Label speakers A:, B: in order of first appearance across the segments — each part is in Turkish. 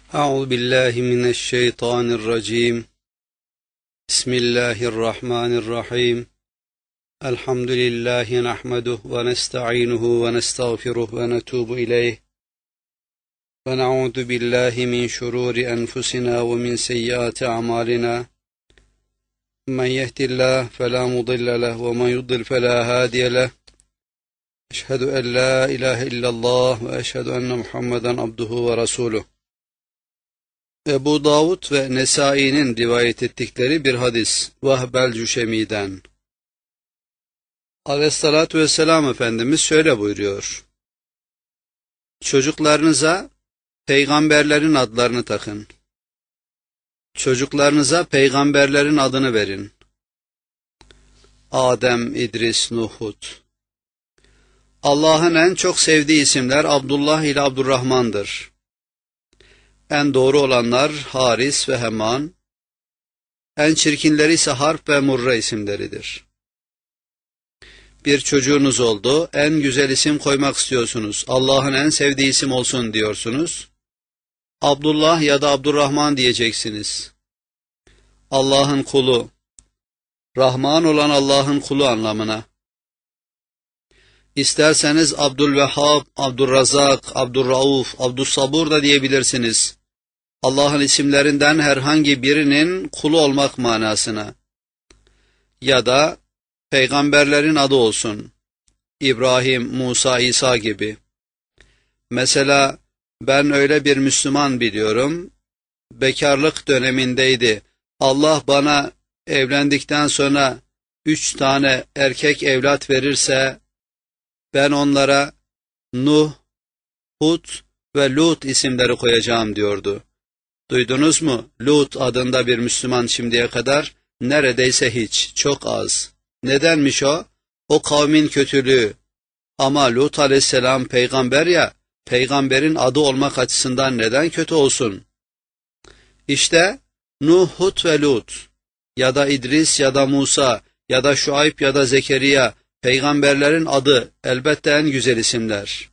A: أعوذ بالله من الشيطان الرجيم. بسم الله الرحمن الرحيم. الحمد لله نحمده ونستعينه ونستغفره ونتوب إليه ونعوذ بالله من شرور أنفسنا ومن سيئات أعمالنا. من يهد الله فلا مضل له ومن يضلل فلا هادي له. أشهد أن لا إله إلا الله وأشهد أن محمدا عبده ورسوله. Ebu Davud ve Nesai'nin rivayet ettikleri bir hadis. Vahb el-Cüşemi'den. Aleyhissalatü vesselam Efendimiz şöyle buyuruyor: çocuklarınıza peygamberlerin adlarını takın. Çocuklarınıza peygamberlerin adını verin. Adem, İdris, Nuh, Hud. Allah'ın en çok sevdiği isimler Abdullah ile Abdurrahman'dır. En doğru olanlar Haris ve Heman, en çirkinleri ise Harp ve Murre isimleridir. Bir çocuğunuz oldu, en güzel isim koymak istiyorsunuz, Allah'ın en sevdiği isim olsun diyorsunuz. Abdullah ya da Abdurrahman diyeceksiniz. Allah'ın kulu, Rahman olan Allah'ın kulu anlamına. İsterseniz Abdülvehhab, Abdurrazak, Abdurrauf, Abdüssabur da diyebilirsiniz. Allah'ın isimlerinden herhangi birinin kulu olmak manasına. Ya da peygamberlerin adı olsun. İbrahim, Musa, İsa gibi. Mesela ben öyle bir Müslüman biliyorum, bekarlık dönemindeydi. Allah bana evlendikten sonra 3 tane erkek evlat verirse, ben onlara Nuh, Hud ve Lut isimleri koyacağım diyordu. Duydunuz mu? Lut adında bir Müslüman şimdiye kadar neredeyse hiç, çok az. Nedenmiş o? O kavmin kötülüğü. Ama Lut aleyhisselam peygamber ya, peygamberin adı olmak açısından neden kötü olsun? İşte Nuh, Hud ve Lut ya da İdris ya da Musa ya da Şuayb ya da Zekeriya, peygamberlerin adı elbette en güzel isimler.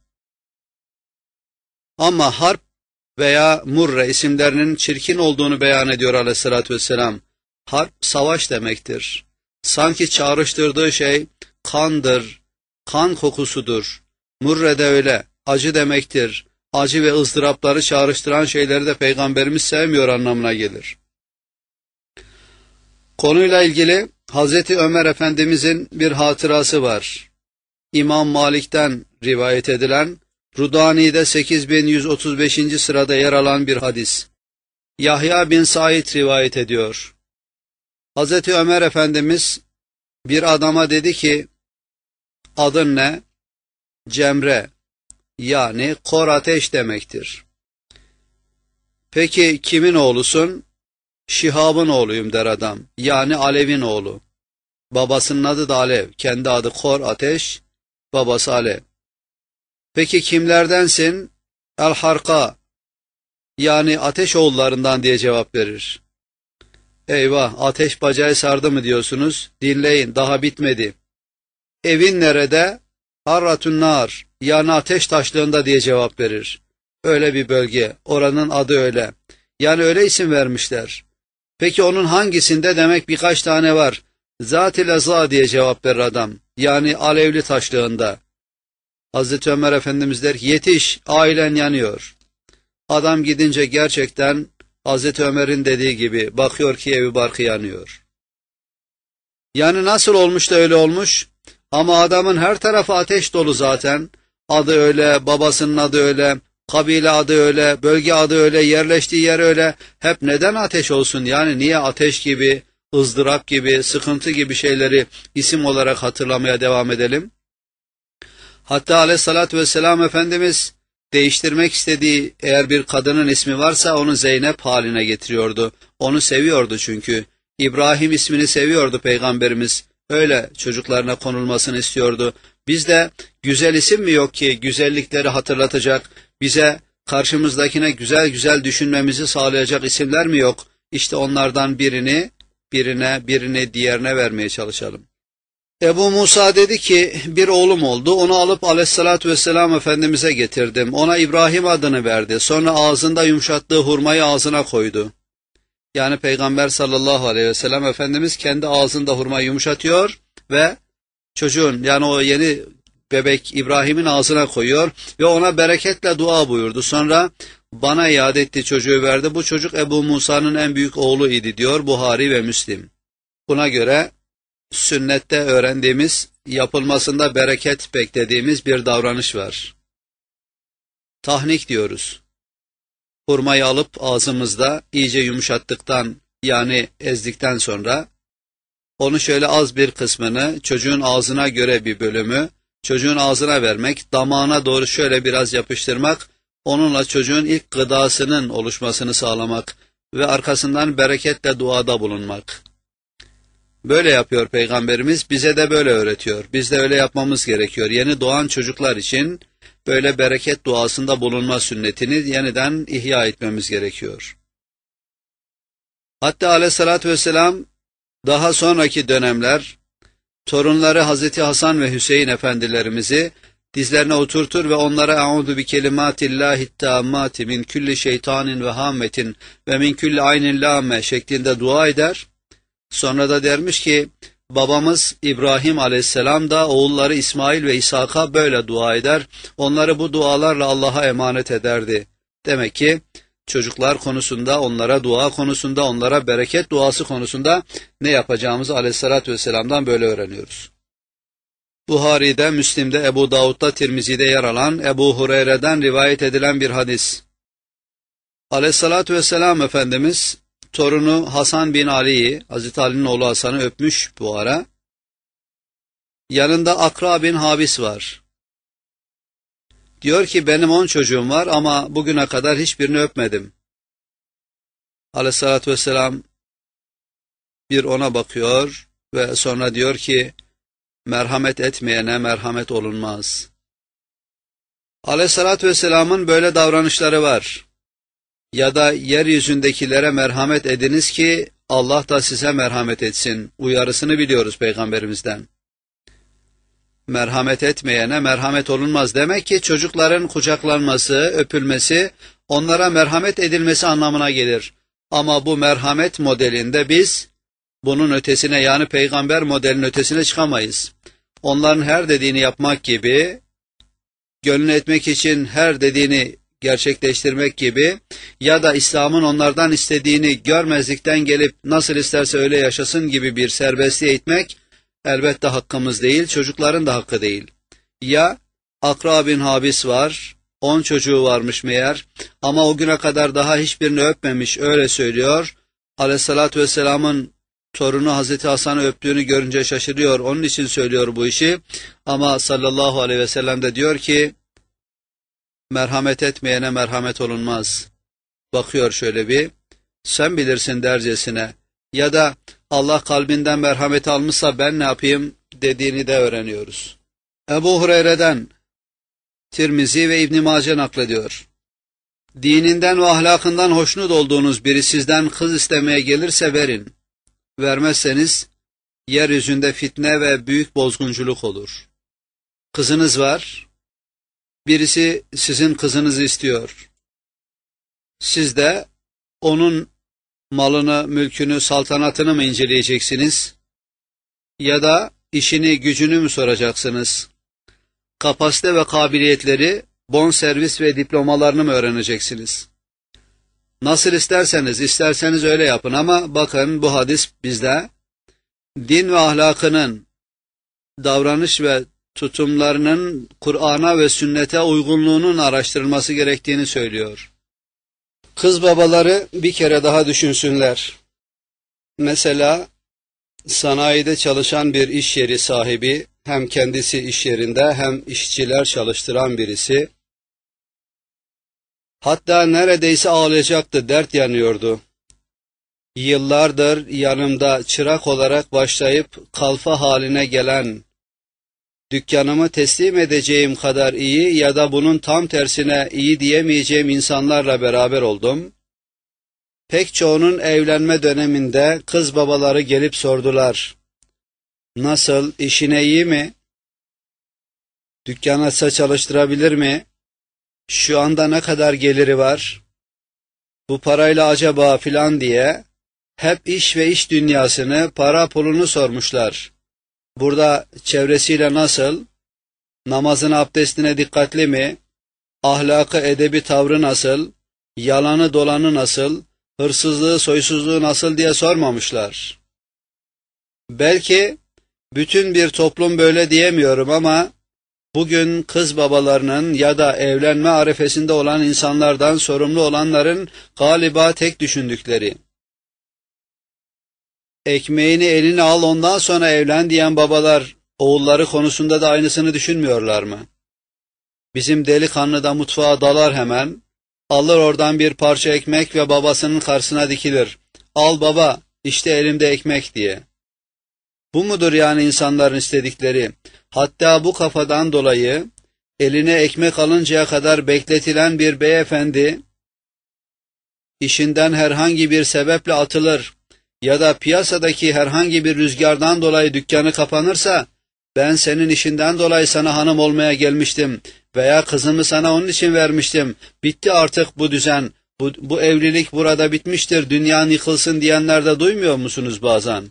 A: Ama Harp veya Murre isimlerinin çirkin olduğunu beyan ediyor aleyhissalatü vesselam. Harp savaş demektir. Sanki çağrıştırdığı şey kandır, kan kokusudur. Murre de öyle, acı demektir. Acı ve ızdırapları çağrıştıran şeyleri de Peygamberimiz sevmiyor anlamına gelir. Konuyla ilgili Hazreti Ömer Efendimizin bir hatırası var. İmam Malik'ten rivayet edilen, Rudani'de 8135. sırada yer alan bir hadis. Yahya bin Said rivayet ediyor. Hazreti Ömer Efendimiz bir adama dedi ki, adın ne? Cemre, yani kor ateş demektir. Peki kimin oğlusun? Şihab'ın oğluyum der adam, yani Alev'in oğlu. Babasının adı da Alev, kendi adı kor ateş, babası Alev. Peki kimlerdensin? El-Harka, yani ateş oğullarından diye cevap verir. Eyvah, ateş bacağı sardı mı diyorsunuz? Dinleyin, daha bitmedi. Evin nerede? Harratun nar, yani ateş taşlığında diye cevap verir. Öyle bir bölge, oranın adı öyle. Yani öyle isim vermişler. Peki onun hangisinde? Demek birkaç tane var. Zat-ı Leza diye cevap verir adam, yani alevli taşlığında. Hazreti Ömer Efendimiz der ki, yetiş, ailen yanıyor. Adam gidince gerçekten Hazreti Ömer'in dediği gibi bakıyor ki evi barkı yanıyor. Yani nasıl olmuş da öyle olmuş? Ama adamın her tarafı ateş dolu zaten. Adı öyle, babasının adı öyle, kabile adı öyle, bölge adı öyle, yerleştiği yer öyle. Hep neden ateş olsun? Yani niye ateş gibi, ızdırap gibi, sıkıntı gibi şeyleri isim olarak hatırlamaya devam edelim? Hatta aleyhissalatü vesselam Efendimiz değiştirmek istediği eğer bir kadının ismi varsa onu Zeynep haline getiriyordu. Onu seviyordu çünkü. İbrahim ismini seviyordu Peygamberimiz. Öyle çocuklarına konulmasını istiyordu. Bizde güzel isim mi yok ki güzellikleri hatırlatacak, bize karşımızdakine güzel güzel düşünmemizi sağlayacak isimler mi yok? İşte onlardan birini diğerine vermeye çalışalım. Ebu Musa dedi ki bir oğlum oldu, onu alıp aleyhissalatü vesselam Efendimiz'e getirdim. Ona İbrahim adını verdi. Sonra ağzında yumuşattığı hurmayı ağzına koydu. Yani Peygamber sallallahu aleyhi ve sellem Efendimiz kendi ağzında hurmayı yumuşatıyor ve çocuğun, yani o yeni bebek İbrahim'in ağzına koyuyor ve ona bereketle dua buyurdu. Sonra bana iade etti, çocuğu verdi. Bu çocuk Ebu Musa'nın en büyük oğlu idi diyor Buhari ve Müslim. Buna göre sünnette öğrendiğimiz, yapılmasında bereket beklediğimiz bir davranış var. Tahnik diyoruz. Hurmayı alıp ağzımızda iyice yumuşattıktan, yani ezdikten sonra onu şöyle az bir kısmını çocuğun ağzına göre bir bölümü çocuğun ağzına vermek, damağına doğru şöyle biraz yapıştırmak, onunla çocuğun ilk gıdasının oluşmasını sağlamak ve arkasından bereketle duada bulunmak. Böyle yapıyor Peygamberimiz, bize de böyle öğretiyor. Biz de öyle yapmamız gerekiyor. Yeni doğan çocuklar için böyle bereket duasında bulunma sünnetini yeniden ihya etmemiz gerekiyor. Hatta aleyhissalatü vesselam daha sonraki dönemler torunları Hazreti Hasan ve Hüseyin efendilerimizi dizlerine oturtur ve onlara "Euzu bi kelimatillahi tammati min kulli şeytanin ve hammetin ve min kulli aynin lame" şeklinde dua eder. Sonra da dermiş ki babamız İbrahim aleyhisselam da oğulları İsmail ve İshak'a böyle dua eder. Onları bu dualarla Allah'a emanet ederdi. Demek ki çocuklar konusunda, onlara dua konusunda, onlara bereket duası konusunda ne yapacağımızı aleyhissalatü vesselam'dan böyle öğreniyoruz. Buhari'de, Müslim'de, Ebu Davud'da, Tirmizi'de yer alan Ebu Hureyre'den rivayet edilen bir hadis. Aleyhissalatü vesselam Efendimiz torunu Hasan bin Ali'yi, Hazreti Ali'nin oğlu Hasan'ı öpmüş bu ara. Yanında Akra bin Habis var. Diyor ki benim 10 çocuğum var ama bugüne kadar hiçbirini öpmedim. Aleyhissalatü vesselam bir ona bakıyor ve sonra diyor ki merhamet etmeyene merhamet olunmaz. Aleyhissalatü vesselamın böyle davranışları var. Ya da yeryüzündekilere merhamet ediniz ki Allah da size merhamet etsin uyarısını biliyoruz Peygamberimizden. Merhamet etmeyene merhamet olunmaz. Demek ki çocukların kucaklanması, öpülmesi, onlara merhamet edilmesi anlamına gelir. Ama bu merhamet modelinde biz bunun ötesine, yani peygamber modelinin ötesine çıkamayız. Onların her dediğini yapmak gibi, gönlünü etmek için her dediğini gerçekleştirmek gibi ya da İslam'ın onlardan istediğini görmezlikten gelip nasıl isterse öyle yaşasın gibi bir serbestliğe itmek elbette hakkımız değil, çocukların da hakkı değil. Ya Akra bin Habis var, 10 çocuğu varmış meğer ama o güne kadar daha hiçbirini öpmemiş, öyle söylüyor. Aleyhissalatü vesselamın torunu Hazreti Hasan'ı öptüğünü görünce şaşırıyor, onun için söylüyor bu işi. Ama sallallahu aleyhi ve sellem de diyor ki merhamet etmeyene merhamet olunmaz. Bakıyor şöyle bir, sen bilirsin dercesine, ya da Allah kalbinden merhamet almışsa ben ne yapayım dediğini de öğreniyoruz. Ebu Hureyre'den Tirmizi ve İbn Mace naklediyor. Dininden ve ahlakından hoşnut olduğunuz biri sizden kız istemeye gelirse verin. Vermezseniz yeryüzünde fitne ve büyük bozgunculuk olur. Kızınız var, birisi sizin kızınızı istiyor. Siz de onun malını, mülkünü, saltanatını mı inceleyeceksiniz? Ya da işini, gücünü mü soracaksınız? Kapasite ve kabiliyetleri, bonservis ve diplomalarını mı öğreneceksiniz? Nasıl isterseniz öyle yapın ama bakın bu hadis bizde din ve ahlakının, davranış ve tutumlarının Kur'an'a ve sünnete uygunluğunun araştırılması gerektiğini söylüyor. Kız babaları bir kere daha düşünsünler. Mesela sanayide çalışan bir iş yeri sahibi, hem kendisi iş yerinde hem işçiler çalıştıran birisi, hatta neredeyse ağlayacaktı, dert yanıyordu. Yıllardır yanımda çırak olarak başlayıp kalfa haline gelen, dükkanımı teslim edeceğim kadar iyi ya da bunun tam tersine iyi diyemeyeceğim insanlarla beraber oldum. Pek çoğunun evlenme döneminde kız babaları gelip sordular. Nasıl, işine iyi mi? Dükkan açsa çalıştırabilir mi? Şu anda ne kadar geliri var? Bu parayla acaba filan diye hep iş ve iş dünyasını, para pulunu sormuşlar. Burada çevresiyle nasıl? Namazına, abdestine dikkatli mi? Ahlakı, edebi, tavrı nasıl? Yalanı, dolanı nasıl? Hırsızlığı, soysuzluğu nasıl diye sormamışlar. Belki bütün bir toplum böyle diyemiyorum ama bugün kız babalarının ya da evlenme arifesinde olan insanlardan sorumlu olanların galiba tek düşündükleri: ekmeğini eline al ondan sonra evlen diyen babalar oğulları konusunda da aynısını düşünmüyorlar mı? Bizim delikanlı da mutfağa dalar hemen, alır oradan bir parça ekmek ve babasının karşısına dikilir. Al baba, işte elimde ekmek diye. Bu mudur yani insanların istedikleri? Hatta bu kafadan dolayı eline ekmek alıncaya kadar bekletilen bir beyefendi işinden herhangi bir sebeple atılır ya da piyasadaki herhangi bir rüzgardan dolayı dükkanı kapanırsa, ben senin işinden dolayı sana hanım olmaya gelmiştim veya kızımı sana onun için vermiştim, bitti artık bu düzen, bu evlilik burada bitmiştir, dünyanın yıkılsın diyenler de duymuyor musunuz bazen?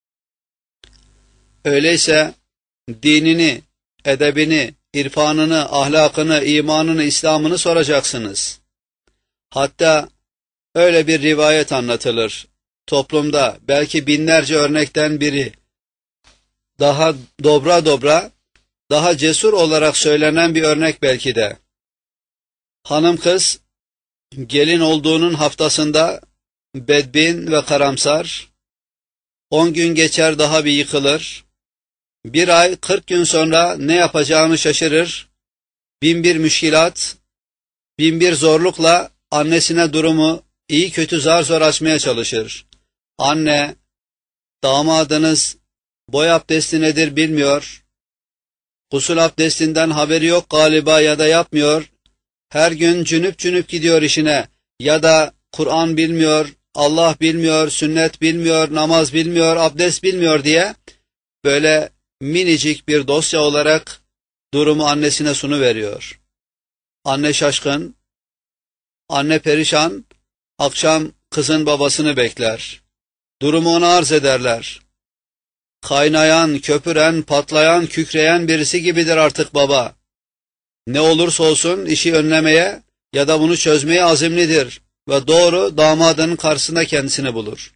A: Öyleyse dinini, edebini, irfanını, ahlakını, imanını, İslam'ını soracaksınız. Hatta öyle bir rivayet anlatılır. Toplumda belki binlerce örnekten biri, daha dobra, daha cesur olarak söylenen bir örnek belki de. Hanım kız, gelin olduğunun haftasında bedbin ve karamsar, 10 gün geçer daha bir yıkılır, 1 ay 40 gün sonra ne yapacağını şaşırır, bin bir müşkilat, bin bir zorlukla annesine durumu iyi kötü zar zor açmaya çalışır. Anne, damadınız boy abdesti nedir bilmiyor, gusül abdestinden haberi yok galiba ya da yapmıyor, her gün cünüp cünüp gidiyor işine ya da Kur'an bilmiyor, Allah bilmiyor, sünnet bilmiyor, namaz bilmiyor, abdest bilmiyor diye böyle minicik bir dosya olarak durumu annesine sunuveriyor. Anne şaşkın, anne perişan, akşam kızın babasını bekler. Durumu ona arz ederler. Kaynayan, köpüren, patlayan, kükreyen birisi gibidir artık baba. Ne olursa olsun işi önlemeye ya da bunu çözmeye azimlidir ve doğru damadının karşısında kendisini bulur.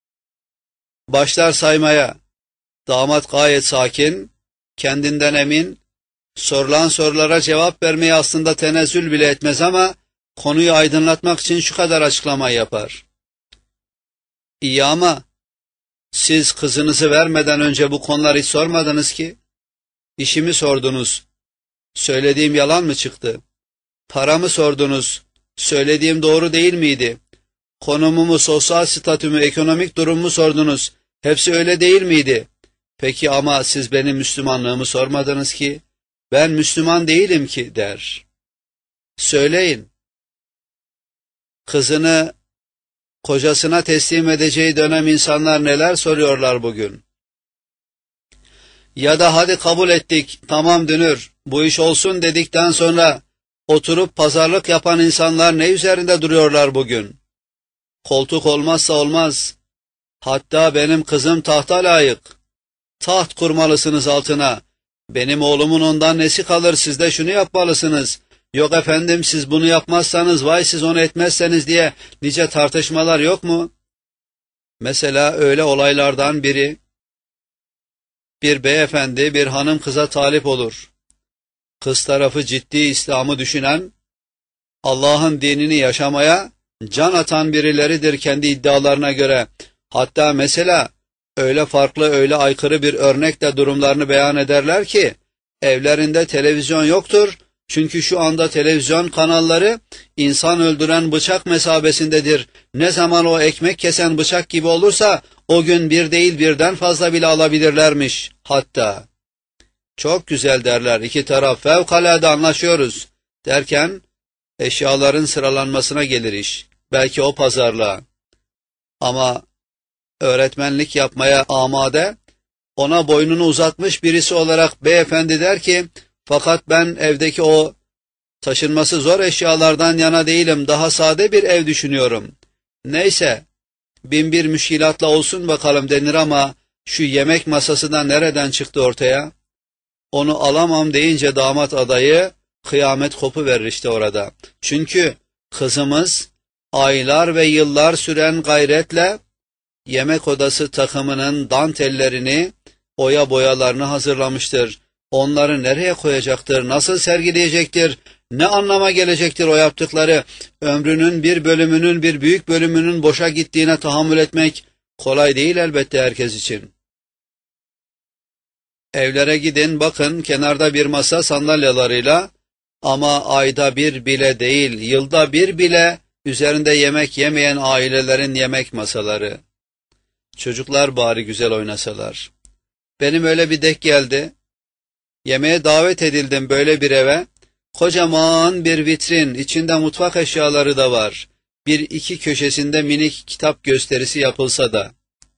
A: Başlar saymaya. Damat gayet sakin, kendinden emin, sorulan sorulara cevap vermeye aslında tenezzül bile etmez ama konuyu aydınlatmak için şu kadar açıklama yapar. İyi ama siz kızınızı vermeden önce bu konuları hiç sormadınız ki. İşimi sordunuz, söylediğim yalan mı çıktı? Paramı sordunuz, söylediğim doğru değil miydi? Konumumu, sosyal statümü, ekonomik durumumu sordunuz, hepsi öyle değil miydi? Peki ama siz benim Müslümanlığımı sormadınız ki, ben Müslüman değilim ki der. Söyleyin, kızını kocasına teslim edeceği dönem insanlar neler soruyorlar bugün? Ya da hadi kabul ettik, tamam dünür, bu iş olsun dedikten sonra oturup pazarlık yapan insanlar ne üzerinde duruyorlar bugün? Koltuk olmazsa olmaz, hatta benim kızım tahta layık, taht kurmalısınız altına, benim oğlumun ondan nesi kalır, siz de şunu yapmalısınız, yok efendim siz bunu yapmazsanız, vay siz onu etmezseniz diye nice tartışmalar yok mu? Mesela öyle olaylardan biri, bir beyefendi bir hanım kıza talip olur. Kız tarafı ciddi İslam'ı düşünen, Allah'ın dinini yaşamaya can atan birileridir kendi iddialarına göre. Hatta mesela öyle farklı, öyle aykırı bir örnekle durumlarını beyan ederler ki, evlerinde televizyon yoktur, çünkü şu anda televizyon kanalları insan öldüren bıçak mesabesindedir. Ne zaman o ekmek kesen bıçak gibi olursa, o gün bir değil birden fazla bile alabilirlermiş hatta. Çok güzel derler, iki taraf fevkalade anlaşıyoruz derken, eşyaların sıralanmasına gelir iş. Belki o pazarlığa. Ama öğretmenlik yapmaya amade, ona boynunu uzatmış birisi olarak beyefendi der ki, fakat ben evdeki o taşınması zor eşyalardan yana değilim, daha sade bir ev düşünüyorum. Neyse, bin bir müşkilatla olsun bakalım denir ama şu yemek masası da nereden çıktı ortaya? Onu alamam deyince damat adayı kıyamet kopuverir işte orada. Çünkü kızımız aylar ve yıllar süren gayretle yemek odası takımının dantellerini, oya boyalarını hazırlamıştır. Onları nereye koyacaktır, nasıl sergileyecektir, ne anlama gelecektir o yaptıkları? Ömrünün bir bölümünün, bir büyük bölümünün boşa gittiğine tahammül etmek kolay değil elbette herkes için. Evlere gidin, bakın kenarda bir masa sandalyalarıyla, ama ayda bir bile değil, yılda bir bile üzerinde yemek yemeyen ailelerin yemek masaları. Çocuklar bari güzel oynasalar. Benim öyle bir denk geldi. Yemeğe davet edildim böyle bir eve. Kocaman bir vitrin, içinde mutfak eşyaları da var. Bir iki köşesinde minik kitap gösterisi yapılsa da.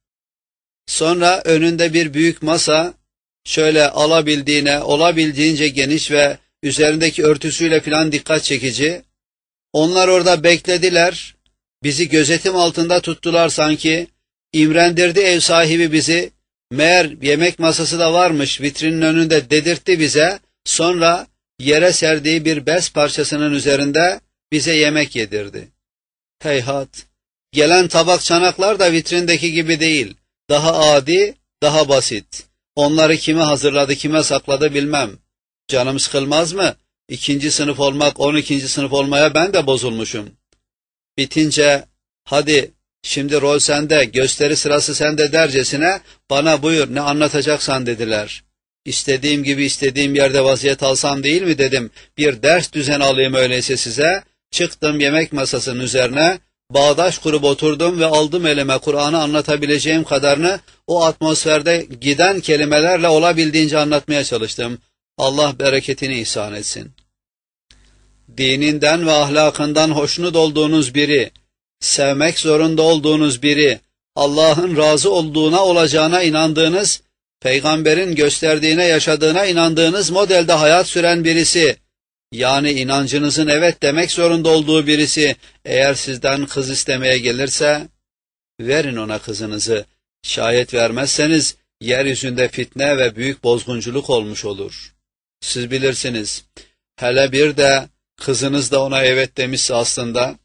A: Sonra önünde bir büyük masa, şöyle alabildiğine, olabildiğince geniş ve üzerindeki örtüsüyle filan dikkat çekici. Onlar orada beklediler, bizi gözetim altında tuttular sanki. İmrendirdi ev sahibi bizi. Meğer yemek masası da varmış, vitrinin önünde dedirtti bize. Sonra yere serdiği bir bez parçasının üzerinde bize yemek yedirdi. Heyhat, gelen tabak çanaklar da vitrindeki gibi değil. Daha adi, daha basit. Onları kime hazırladı, kime sakladı bilmem. Canım sıkılmaz mı? 2. sınıf olmak, 12. sınıf olmaya ben de bozulmuşum. Bitince, hadi şimdi rol sende, gösteri sırası sende dercesine, bana buyur ne anlatacaksan dediler. İstediğim gibi istediğim yerde vaziyet alsam değil mi dedim. Bir ders düzen alayım öyleyse size. Çıktım yemek masasının üzerine, bağdaş kurup oturdum ve aldım elime Kur'an'ı anlatabileceğim kadarını o atmosferde giden kelimelerle olabildiğince anlatmaya çalıştım. Allah bereketini ihsan etsin. Dininden ve ahlakından hoşnut olduğunuz biri, sevmek zorunda olduğunuz biri, Allah'ın razı olduğuna olacağına inandığınız, Peygamberin gösterdiğine yaşadığına inandığınız modelde hayat süren birisi, yani inancınızın evet demek zorunda olduğu birisi, eğer sizden kız istemeye gelirse, verin ona kızınızı. Şayet vermezseniz, yeryüzünde fitne ve büyük bozgunculuk olmuş olur. Siz bilirsiniz, hele bir de kızınız da ona evet demişse aslında,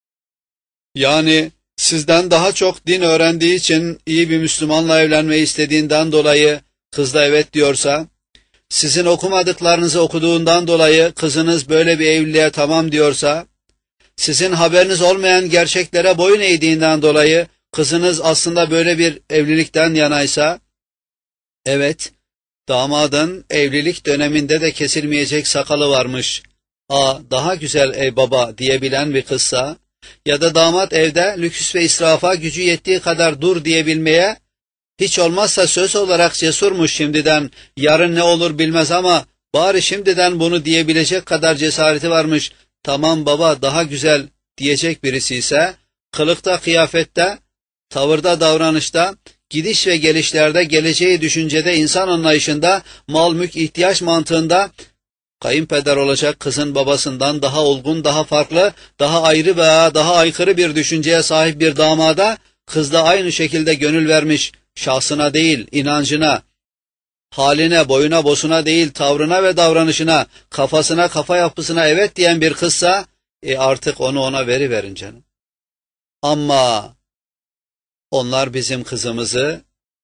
A: yani sizden daha çok din öğrendiği için iyi bir Müslümanla evlenmeyi istediğinden dolayı kız da evet diyorsa, sizin okumadıklarınızı okuduğundan dolayı kızınız böyle bir evliliğe tamam diyorsa, sizin haberiniz olmayan gerçeklere boyun eğdiğinden dolayı kızınız aslında böyle bir evlilikten yanaysa, evet, damadın evlilik döneminde de kesilmeyecek sakalı varmış, daha güzel ey baba diyebilen bir kızsa, ya da damat evde lüks ve israfa gücü yettiği kadar dur diyebilmeye, hiç olmazsa söz olarak cesurmuş şimdiden, yarın ne olur bilmez ama bari şimdiden bunu diyebilecek kadar cesareti varmış, tamam baba daha güzel diyecek birisi ise, kılıkta, kıyafette, tavırda, davranışta, gidiş ve gelişlerde, geleceği düşüncede, insan anlayışında, mal mülk ihtiyaç mantığında, kayınpeder olacak kızın babasından daha olgun, daha farklı, daha ayrı veya daha aykırı bir düşünceye sahip bir damada, kız da aynı şekilde gönül vermiş, şahsına değil, inancına, haline, boyuna, bosuna değil, tavrına ve davranışına, kafasına, kafa yapısına evet diyen bir kızsa, artık onu ona veriverin canım. Ama onlar bizim kızımızı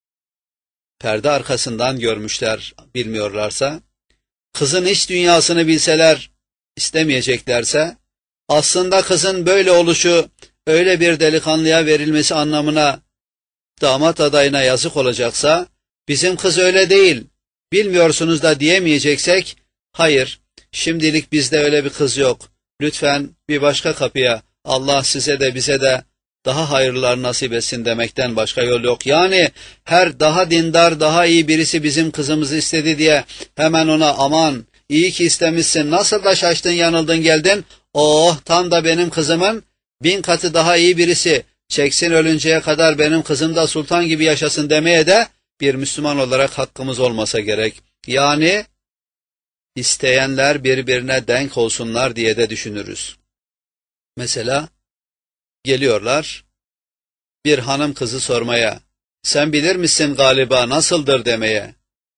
A: perde arkasından görmüşler, bilmiyorlarsa, kızın iç dünyasını bilseler, istemeyeceklerse, aslında kızın böyle oluşu, öyle bir delikanlıya verilmesi anlamına, damat adayına yazık olacaksa, bizim kız öyle değil, bilmiyorsunuz da diyemeyeceksek, hayır, şimdilik bizde öyle bir kız yok, lütfen bir başka kapıya, Allah size de bize de daha hayırlar nasip etsin demekten başka yol yok. Yani her daha dindar, daha iyi birisi bizim kızımızı istedi diye hemen ona aman iyi ki istemişsin, nasıl da şaştın, yanıldın, geldin, oh tam da benim kızımın 1000 katı daha iyi birisi, çeksin ölünceye kadar benim kızım da sultan gibi yaşasın demeye de bir Müslüman olarak hakkımız olmasa gerek. Yani isteyenler birbirine denk olsunlar diye de düşünürüz. Mesela geliyorlar bir hanım kızı sormaya, sen bilir misin galiba nasıldır demeye.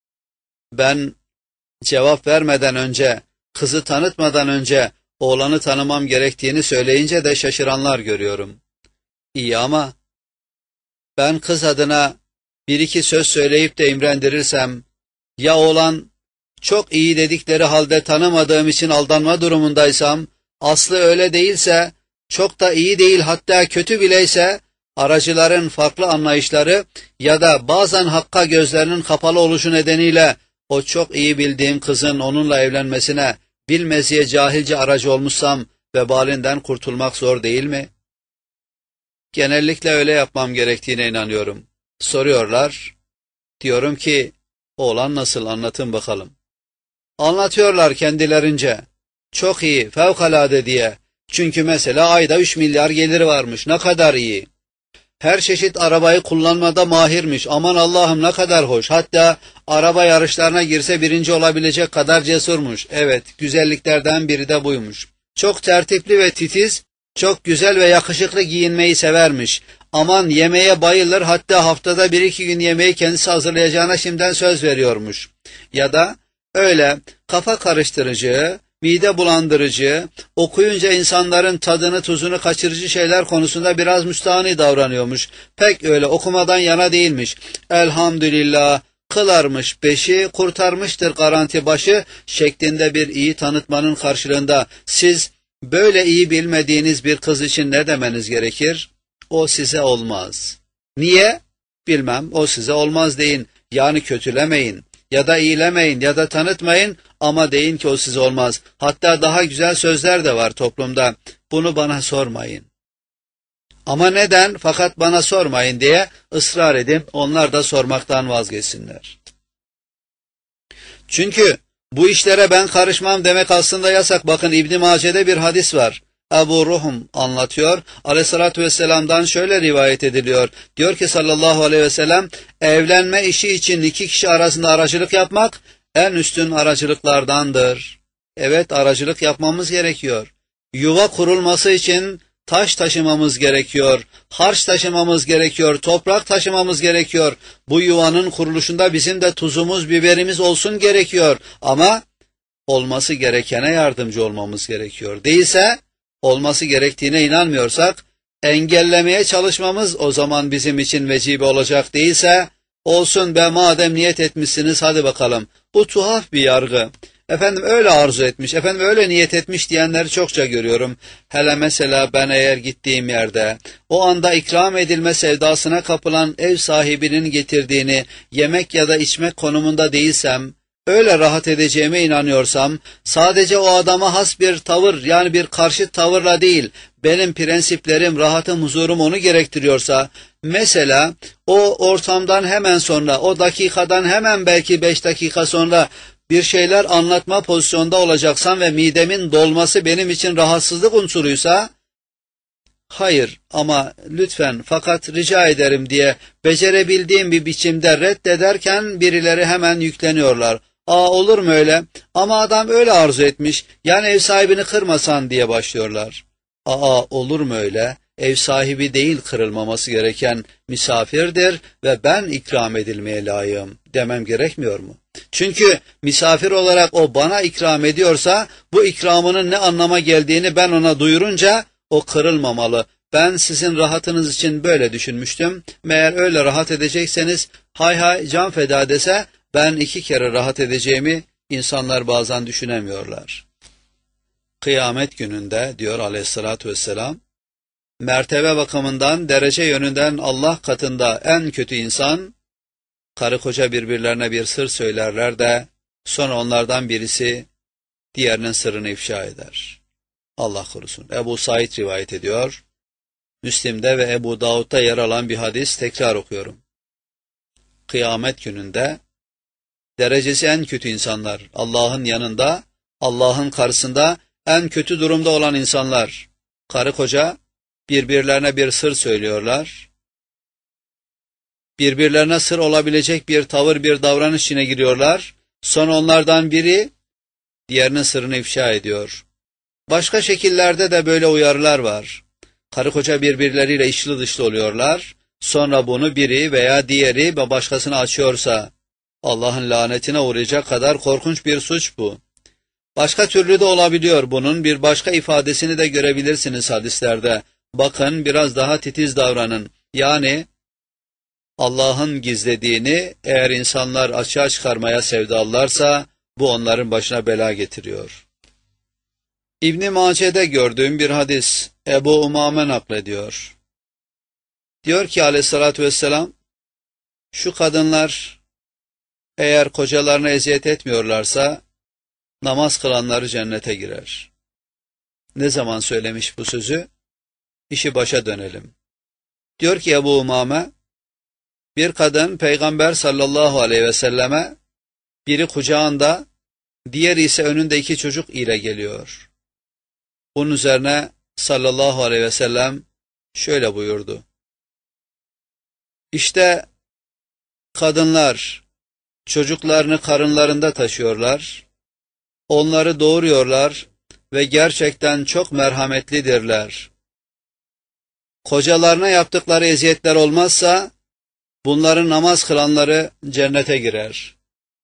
A: Ben cevap vermeden önce, kızı tanıtmadan önce oğlanı tanımam gerektiğini söyleyince de şaşıranlar görüyorum. İyi ama ben kız adına bir iki söz söyleyip de imrendirirsem, ya oğlan çok iyi dedikleri halde tanımadığım için aldanma durumundaysam, aslı öyle değilse, çok da iyi değil hatta kötü bileyse, aracıların farklı anlayışları ya da bazen hakka gözlerinin kapalı oluşu nedeniyle o çok iyi bildiğim kızın onunla evlenmesine bilmeziye cahilce aracı olmuşsam vebalinden kurtulmak zor değil mi? Genellikle öyle yapmam gerektiğine inanıyorum. Soruyorlar, diyorum ki oğlan nasıl anlatın bakalım. Anlatıyorlar kendilerince. Çok iyi, fevkalade diye. Çünkü mesela ayda 3 milyar geliri varmış, ne kadar iyi. Her çeşit arabayı kullanmada mahirmiş, aman Allah'ım ne kadar hoş. Hatta araba yarışlarına girse birinci olabilecek kadar cesurmuş. Evet, güzelliklerden biri de buymuş. Çok tertipli ve titiz, çok güzel ve yakışıklı giyinmeyi severmiş. Aman yemeğe bayılır, hatta haftada 1-2 gün yemeği kendisi hazırlayacağına şimdiden söz veriyormuş. Ya da öyle kafa karıştırıcı, mide bulandırıcı, okuyunca insanların tadını tuzunu kaçırıcı şeyler konusunda biraz müstahni davranıyormuş. Pek öyle okumadan yana değilmiş. Elhamdülillah, kılarmış beşi, kurtarmıştır garanti başı şeklinde bir iyi tanıtmanın karşılığında siz böyle iyi bilmediğiniz bir kız için ne demeniz gerekir? O size olmaz. Niye? Bilmem, o size olmaz deyin. Yani kötülemeyin. Ya da iyilemeyin ya da tanıtmayın ama deyin ki o size olmaz. Hatta daha güzel sözler de var toplumda. Bunu bana sormayın. Ama neden? Fakat bana sormayın diye ısrar edin. Onlar da sormaktan vazgeçsinler. Çünkü bu işlere ben karışmam demek aslında yasak. Bakın İbn Mace'de bir hadis var. Ebu Ruhum anlatıyor. Aleyhissalatü vesselam'dan şöyle rivayet ediliyor. Diyor ki sallallahu aleyhi ve sellem, evlenme işi için 2 kişi arasında aracılık yapmak en üstün aracılıklardandır. Evet, aracılık yapmamız gerekiyor. Yuva kurulması için taş taşımamız gerekiyor, harç taşımamız gerekiyor, toprak taşımamız gerekiyor. Bu yuvanın kuruluşunda bizim de tuzumuz, biberimiz olsun gerekiyor. Ama olması gerekene yardımcı olmamız gerekiyor. Değilse, olması gerektiğine inanmıyorsak, engellemeye çalışmamız o zaman bizim için vecibe olacak. Değilse, olsun be madem niyet etmişsiniz hadi bakalım. Bu tuhaf bir yargı. Efendim öyle arzu etmiş, efendim öyle niyet etmiş diyenleri çokça görüyorum. Hele mesela ben eğer gittiğim yerde, o anda ikram edilme sevdasına kapılan ev sahibinin getirdiğini yemek ya da içmek konumunda değilsem, öyle rahat edeceğime inanıyorsam, sadece o adama has bir tavır yani bir karşıt tavırla değil, benim prensiplerim, rahatım, huzurum onu gerektiriyorsa, mesela o ortamdan hemen sonra, o dakikadan hemen belki 5 dakika sonra bir şeyler anlatma pozisyonda olacaksam ve midemin dolması benim için rahatsızlık unsuruysa, hayır ama lütfen fakat rica ederim diye becerebildiğim bir biçimde reddederken birileri hemen yükleniyorlar. Aa olur mu öyle? Ama adam öyle arzu etmiş. Yani ev sahibini kırmasan diye başlıyorlar. Aa olur mu öyle? Ev sahibi değil kırılmaması gereken misafirdir ve ben ikram edilmeye layığım demem gerekmiyor mu? Çünkü misafir olarak o bana ikram ediyorsa bu ikramının ne anlama geldiğini ben ona duyurunca o kırılmamalı. Ben sizin rahatınız için böyle düşünmüştüm. Meğer öyle rahat edecekseniz hay hay can feda dese ben 2 kere rahat edeceğimi insanlar bazen düşünemiyorlar. Kıyamet gününde diyor aleyhissalatü vesselam, mertebe bakımından, derece yönünden Allah katında en kötü insan, karı koca birbirlerine bir sır söylerler de sonra onlardan birisi diğerinin sırrını ifşa eder. Allah korusun. Ebu Said rivayet ediyor. Müslim'de ve Ebu Davud'da yer alan bir hadis, tekrar okuyorum. Kıyamet gününde derecesi en kötü insanlar, Allah'ın yanında, Allah'ın karşısında en kötü durumda olan insanlar, karı koca birbirlerine bir sır söylüyorlar. birbirlerine sır olabilecek bir tavır, bir davranış içine giriyorlar. Sonra onlardan biri diğerinin sırrını ifşa ediyor. Başka şekillerde de böyle uyarılar var. Karı koca birbirleriyle içli dışlı oluyorlar. Sonra bunu biri veya diğeri ve başkasına açıyorsa Allah'ın lanetine uğrayacak kadar korkunç bir suç bu. Başka türlü de olabiliyor bunun. Bir başka ifadesini de görebilirsiniz hadislerde. Bakın, biraz daha titiz davranın. Yani Allah'ın gizlediğini eğer insanlar açığa çıkarmaya sevdalılarsa bu onların başına bela getiriyor. İbn-i Mace'de gördüğüm bir hadis, Ebu Umame naklediyor. Diyor ki aleyhissalatü vesselam, şu kadınlar eğer kocalarına eziyet etmiyorlarsa namaz kılanları cennete girer. Ne zaman söylemiş bu sözü? İşi başa dönelim. Diyor ki Ebu Umame, bir kadın Peygamber sallallahu aleyhi ve selleme biri kucağında, diğeri ise önünde 2 çocuk ile geliyor. Bunun üzerine sallallahu aleyhi ve sellem şöyle buyurdu. İşte kadınlar çocuklarını karınlarında taşıyorlar, onları doğuruyorlar ve gerçekten çok merhametlidirler. Kocalarına yaptıkları eziyetler olmazsa bunların namaz kılanları cennete girer.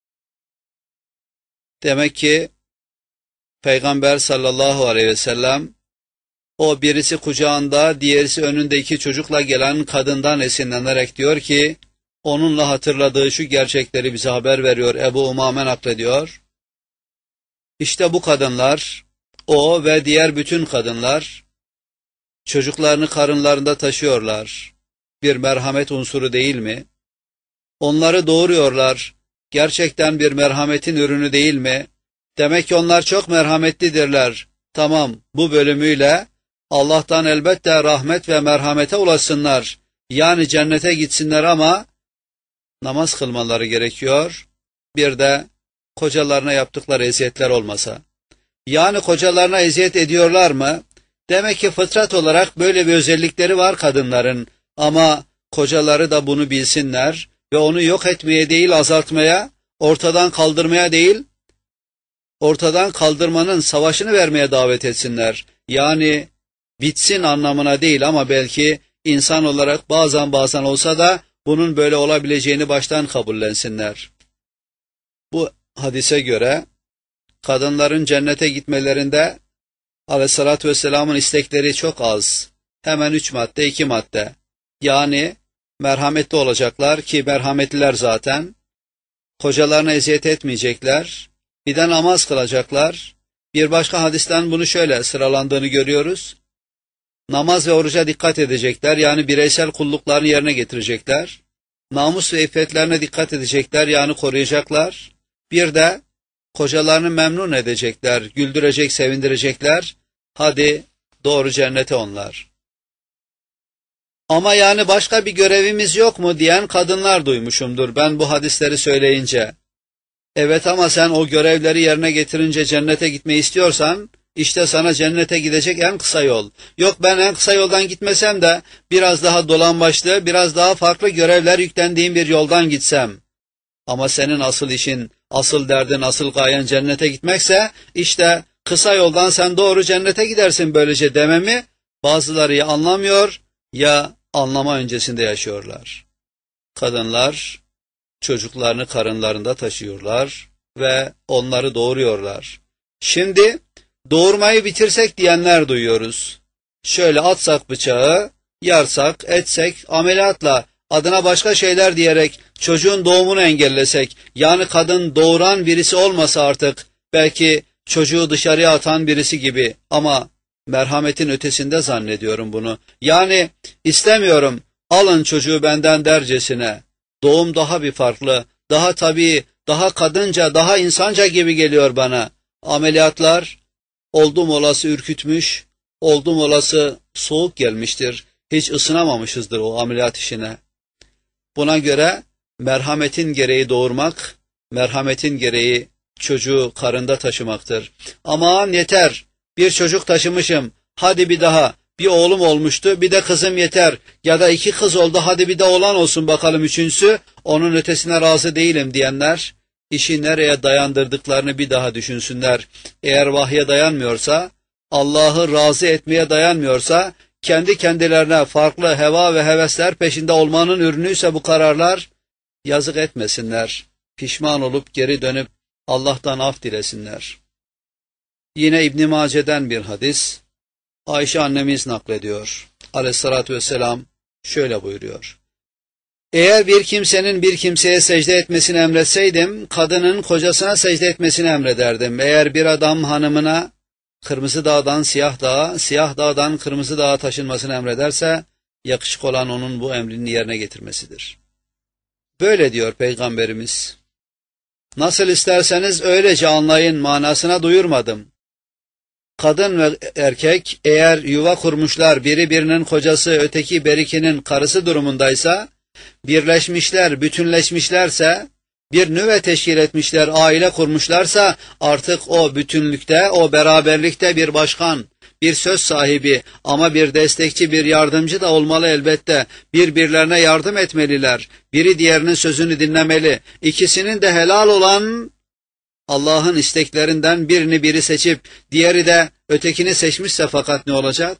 A: Demek ki Peygamber sallallahu aleyhi ve sellem o birisi kucağında, diğerisi önünde 2 çocukla gelen kadından esinlenerek diyor ki, onunla hatırladığı şu gerçekleri bize haber veriyor. Ebu Umame naklediyor. İşte bu kadınlar, o ve diğer bütün kadınlar çocuklarını karınlarında taşıyorlar. Bir merhamet unsuru değil mi? Onları doğuruyorlar. Gerçekten bir merhametin ürünü değil mi? Demek ki onlar çok merhametlidirler. Tamam, bu bölümüyle Allah'tan elbette rahmet ve merhamete ulaşsınlar. Yani cennete gitsinler ama namaz kılmaları gerekiyor. Bir de kocalarına yaptıkları eziyetler olmasa. Yani kocalarına eziyet ediyorlar mı? Demek ki fıtrat olarak böyle bir özellikleri var kadınların. Ama kocaları da bunu bilsinler ve onu yok etmeye değil, azaltmaya, ortadan kaldırmaya değil, ortadan kaldırmanın savaşını vermeye davet etsinler. Yani bitsin anlamına değil ama belki insan olarak bazen olsa da bunun böyle olabileceğini baştan kabullensinler. Bu hadise göre kadınların cennete gitmelerinde aleyhissalatü vesselamın istekleri çok az. Hemen 3 madde, 2 madde. Yani merhametli olacaklar ki merhametliler zaten. Kocalarına eziyet etmeyecekler. Bir de namaz kılacaklar. Bir başka hadisten bunu şöyle sıralandığını görüyoruz. Namaz ve oruca dikkat edecekler. Yani bireysel kulluklarını yerine getirecekler. Namus ve iffetlerine dikkat edecekler. Yani koruyacaklar. Bir de kocalarını memnun edecekler. Güldürecek, sevindirecekler. Hadi doğru cennete onlar. Ama yani başka bir görevimiz yok mu diyen kadınlar duymuşumdur ben bu hadisleri söyleyince. Evet ama sen o görevleri yerine getirince cennete gitmeyi istiyorsan, işte sana cennete gidecek en kısa yol. Yok ben en kısa yoldan gitmesem de biraz daha dolambaçlı, biraz daha farklı görevler yüklendiğim bir yoldan gitsem. Ama senin asıl işin, asıl derdin, asıl gayen cennete gitmekse, işte kısa yoldan sen doğru cennete gidersin böylece dememi bazıları ya anlamıyor ya anlama öncesinde yaşıyorlar. Kadınlar çocuklarını karınlarında taşıyorlar ve onları doğuruyorlar. Şimdi doğurmayı bitirsek diyenler duyuyoruz. Şöyle atsak bıçağı, yarsak, etsek, ameliyatla, adına başka şeyler diyerek çocuğun doğumunu engellesek, yani kadın doğuran birisi olmasa artık, belki çocuğu dışarıya atan birisi gibi ama merhametin ötesinde zannediyorum bunu. Yani istemiyorum, alın çocuğu benden dercesine. Doğum daha bir farklı, daha tabii, daha kadınca, daha insanca gibi geliyor bana. Ameliyatlar oldum olası ürkütmüş, oldum olası soğuk gelmiştir. Hiç ısınamamışızdır o ameliyat işine. Buna göre merhametin gereği doğurmak, merhametin gereği çocuğu karında taşımaktır. Aman yeter, bir çocuk taşımışım, hadi bir daha, bir oğlum olmuştu, bir de kızım yeter. Ya da 2 kız oldu, hadi bir de oğlan olsun bakalım üçüncüsü, onun ötesine razı değilim diyenler, işi nereye dayandırdıklarını bir daha düşünsünler. Eğer vahye dayanmıyorsa, Allah'ı razı etmeye dayanmıyorsa, kendi kendilerine farklı heva ve hevesler peşinde olmanın ürünüyse bu kararlar, yazık etmesinler. Pişman olup geri dönüp Allah'tan af dilesinler. Yine İbn Mace'den bir hadis, Ayşe annemiz naklediyor. Aleyhissalatü vesselam şöyle buyuruyor. Eğer bir kimsenin bir kimseye secde etmesini emretseydim, kadının kocasına secde etmesini emrederdim. Eğer bir adam hanımına kırmızı dağdan siyah dağa, siyah dağdan kırmızı dağa taşınmasını emrederse, yakışık olan onun bu emrini yerine getirmesidir. Böyle diyor Peygamberimiz. Nasıl isterseniz öylece anlayın manasına duyurmadım. Kadın ve erkek eğer yuva kurmuşlar, biri birinin kocası, öteki berikinin karısı durumundaysa, birleşmişler, bütünleşmişlerse, bir nüve teşkil etmişler, aile kurmuşlarsa, artık o bütünlükte, o beraberlikte bir başkan, bir söz sahibi ama bir destekçi, bir yardımcı da olmalı elbette. Birbirlerine yardım etmeliler. Biri diğerinin sözünü dinlemeli. İkisinin de helal olan Allah'ın isteklerinden birini biri seçip, diğeri de ötekini seçmişse fakat ne olacak?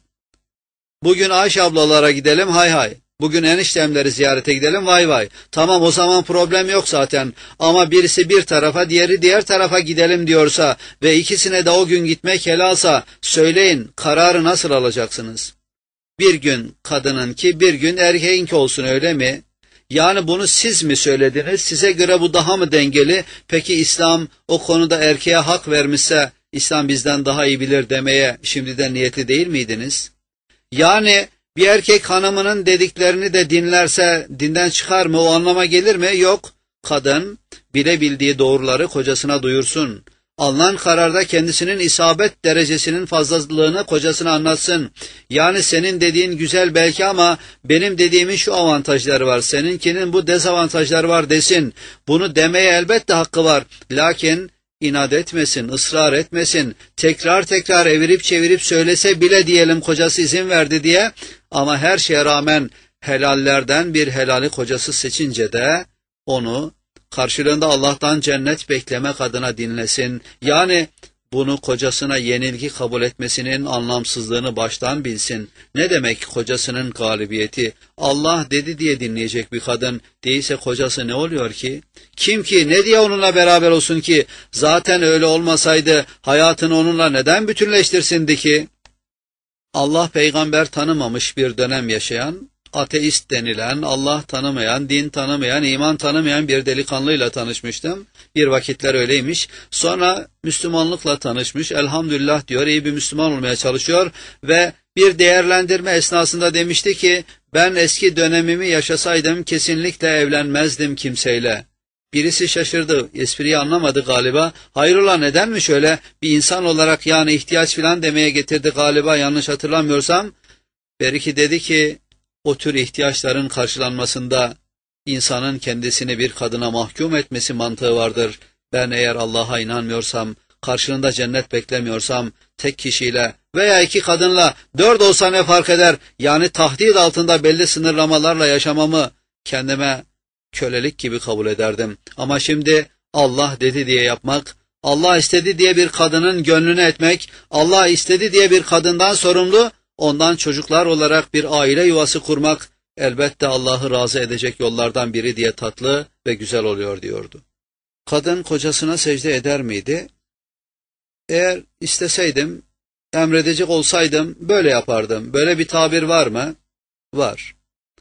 A: Bugün Ayşe ablalara gidelim, hay hay. Bugün eniştemleri ziyarete gidelim, vay vay. Tamam, o zaman problem yok zaten. Ama birisi bir tarafa, diğeri diğer tarafa gidelim diyorsa ve ikisine de o gün gitmek helalsa, söyleyin, kararı nasıl alacaksınız? Bir gün kadınınki, bir gün erkeğinki olsun, öyle mi? Yani bunu siz mi söylediniz? Size göre bu daha mı dengeli? Peki İslam o konuda erkeğe hak vermişse, İslam bizden daha iyi bilir demeye şimdiden niyetli değil miydiniz? Yani bir erkek hanımının dediklerini de dinlerse dinden çıkar mı, o anlama gelir mi? Yok. Kadın bilebildiği doğruları kocasına duyursun. Alınan kararda kendisinin isabet derecesinin fazlalığını kocasına anlatsın. Yani senin dediğin güzel belki ama benim dediğimin şu avantajları var, seninkinin bu dezavantajları var desin. Bunu demeye elbette hakkı var. Lakin inat etmesin, ısrar etmesin, tekrar tekrar evirip çevirip söylese bile diyelim kocası izin verdi diye, ama her şeye rağmen helallerden bir helali kocası seçince de onu karşılığında Allah'tan cennet beklemek adına dinlesin. Yani bunu kocasına yenilgi kabul etmesinin anlamsızlığını baştan bilsin. Ne demek kocasının galibiyeti? Allah dedi diye dinleyecek bir kadın, değilse kocası ne oluyor ki? Kim ki, ne diye onunla beraber olsun ki? Zaten öyle olmasaydı hayatını onunla neden bütünleştirsindi ki? Allah peygamber tanımamış bir dönem yaşayan, ateist denilen, Allah tanımayan, din tanımayan, iman tanımayan bir delikanlıyla tanışmıştım. Bir vakitler öyleymiş. Sonra Müslümanlıkla tanışmış. Elhamdülillah diyor, iyi bir Müslüman olmaya çalışıyor ve bir değerlendirme esnasında demişti ki, ben eski dönemimi yaşasaydım kesinlikle evlenmezdim kimseyle. Birisi şaşırdı, espriyi anlamadı galiba. Hayrola, nedenmiş öyle? Bir insan olarak yani ihtiyaç filan demeye getirdi galiba, yanlış hatırlamıyorsam. Beriki dedi ki, o tür ihtiyaçların karşılanmasında insanın kendisini bir kadına mahkum etmesi mantığı vardır. Ben eğer Allah'a inanmıyorsam, karşılığında cennet beklemiyorsam, tek kişiyle veya 2 kadınla 4 olsa ne fark eder? Yani tahdid altında belli sınırlamalarla yaşamamı kendime kölelik gibi kabul ederdim. Ama şimdi Allah dedi diye yapmak, Allah istedi diye bir kadının gönlünü etmek, Allah istedi diye bir kadından sorumlu, ondan çocuklar olarak bir aile yuvası kurmak elbette Allah'ı razı edecek yollardan biri diye tatlı ve güzel oluyor diyordu. Kadın kocasına secde eder miydi? Eğer isteseydim, emredecek olsaydım böyle yapardım. Böyle bir tabir var mı? Var.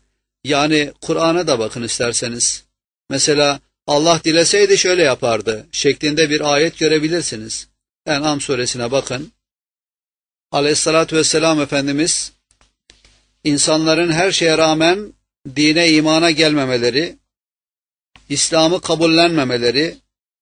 A: Yani Kur'an'a da bakın isterseniz. Mesela Allah dileseydi şöyle yapardı şeklinde bir ayet görebilirsiniz. En'am suresine bakın. Aleyhissalatü vesselam Efendimiz, insanların her şeye rağmen dine imana gelmemeleri, İslam'ı kabullenmemeleri,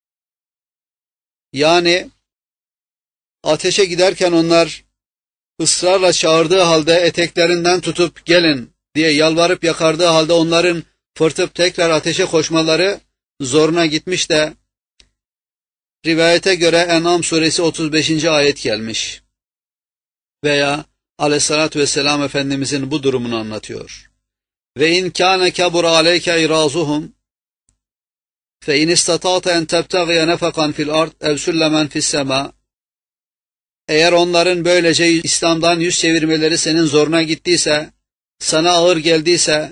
A: yani ateşe giderken onlar ısrarla çağırdığı halde eteklerinden tutup gelin diye yalvarıp yakardığı halde onların fırtıp tekrar ateşe koşmaları zoruna gitmiş de rivayete göre En'am suresi 35. ayet gelmiş. Veya Aleyhissalatü vesselam Efendimizin bu durumunu anlatıyor. Ve in kâne kebura aleyke irazuhum fe in istata'te en tebtegiye nefakan fil ard ev süllemen fis sema. Eğer onların böylece İslam'dan yüz çevirmeleri senin zoruna gittiyse, sana ağır geldiyse,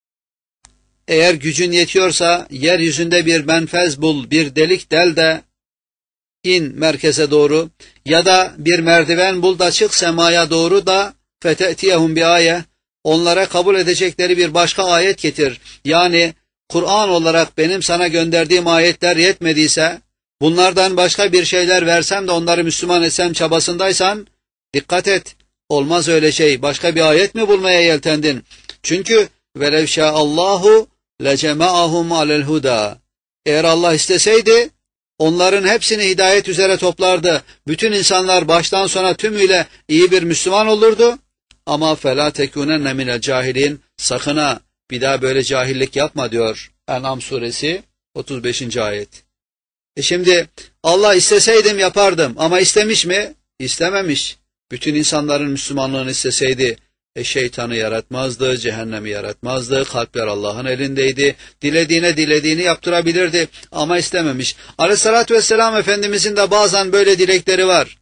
A: eğer gücün yetiyorsa yeryüzünde bir menfez bul, bir delik del de in merkeze doğru, ya da bir merdiven bul da çık semaya doğru da fete'tiyehum bi aye, onlara kabul edecekleri bir başka ayet getir. Yani Kur'an olarak benim sana gönderdiğim ayetler yetmediyse, bunlardan başka bir şeyler versem de onları Müslüman etsem çabasındaysan, dikkat et, olmaz öyle şey. Başka bir ayet mi bulmaya yeltendin? Çünkü velev şâallahu lecema'ahum alel huda. Eğer Allah isteseydi, onların hepsini hidayet üzere toplardı. Bütün insanlar baştan sona tümüyle iyi bir Müslüman olurdu. Ama فَلَا تَكُونَنَّ مِنَ الْجَاهِلِينَ, sakın ha bir daha böyle cahillik yapma diyor En'am suresi 35. ayet. Şimdi Allah isteseydim yapardım ama istemiş mi? İstememiş. Bütün insanların Müslümanlığını isteseydi şeytanı yaratmazdı, cehennemi yaratmazdı, kalpler Allah'ın elindeydi, dilediğini yaptırabilirdi ama istememiş. Aleyhissalatü vesselam Efendimizin de bazen böyle dilekleri var.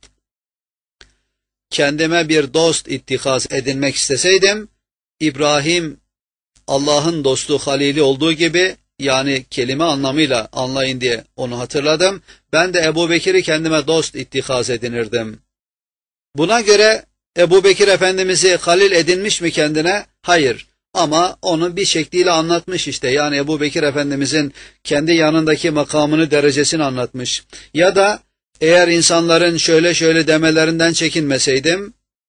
A: Kendime bir dost ittikaz edinmek isteseydim, İbrahim Allah'ın dostu Halili olduğu gibi, yani kelime anlamıyla anlayın diye onu hatırladım, ben de Ebu Bekir'i kendime dost ittikaz edinirdim. Buna göre Ebu Bekir Efendimiz'i halil edinmiş mi kendine? Hayır. Ama onu bir şekliyle anlatmış işte. Yani Ebu Bekir Efendimiz'in kendi yanındaki makamını, derecesini anlatmış. Ya da eğer insanların şöyle demelerinden çekinmeseydim,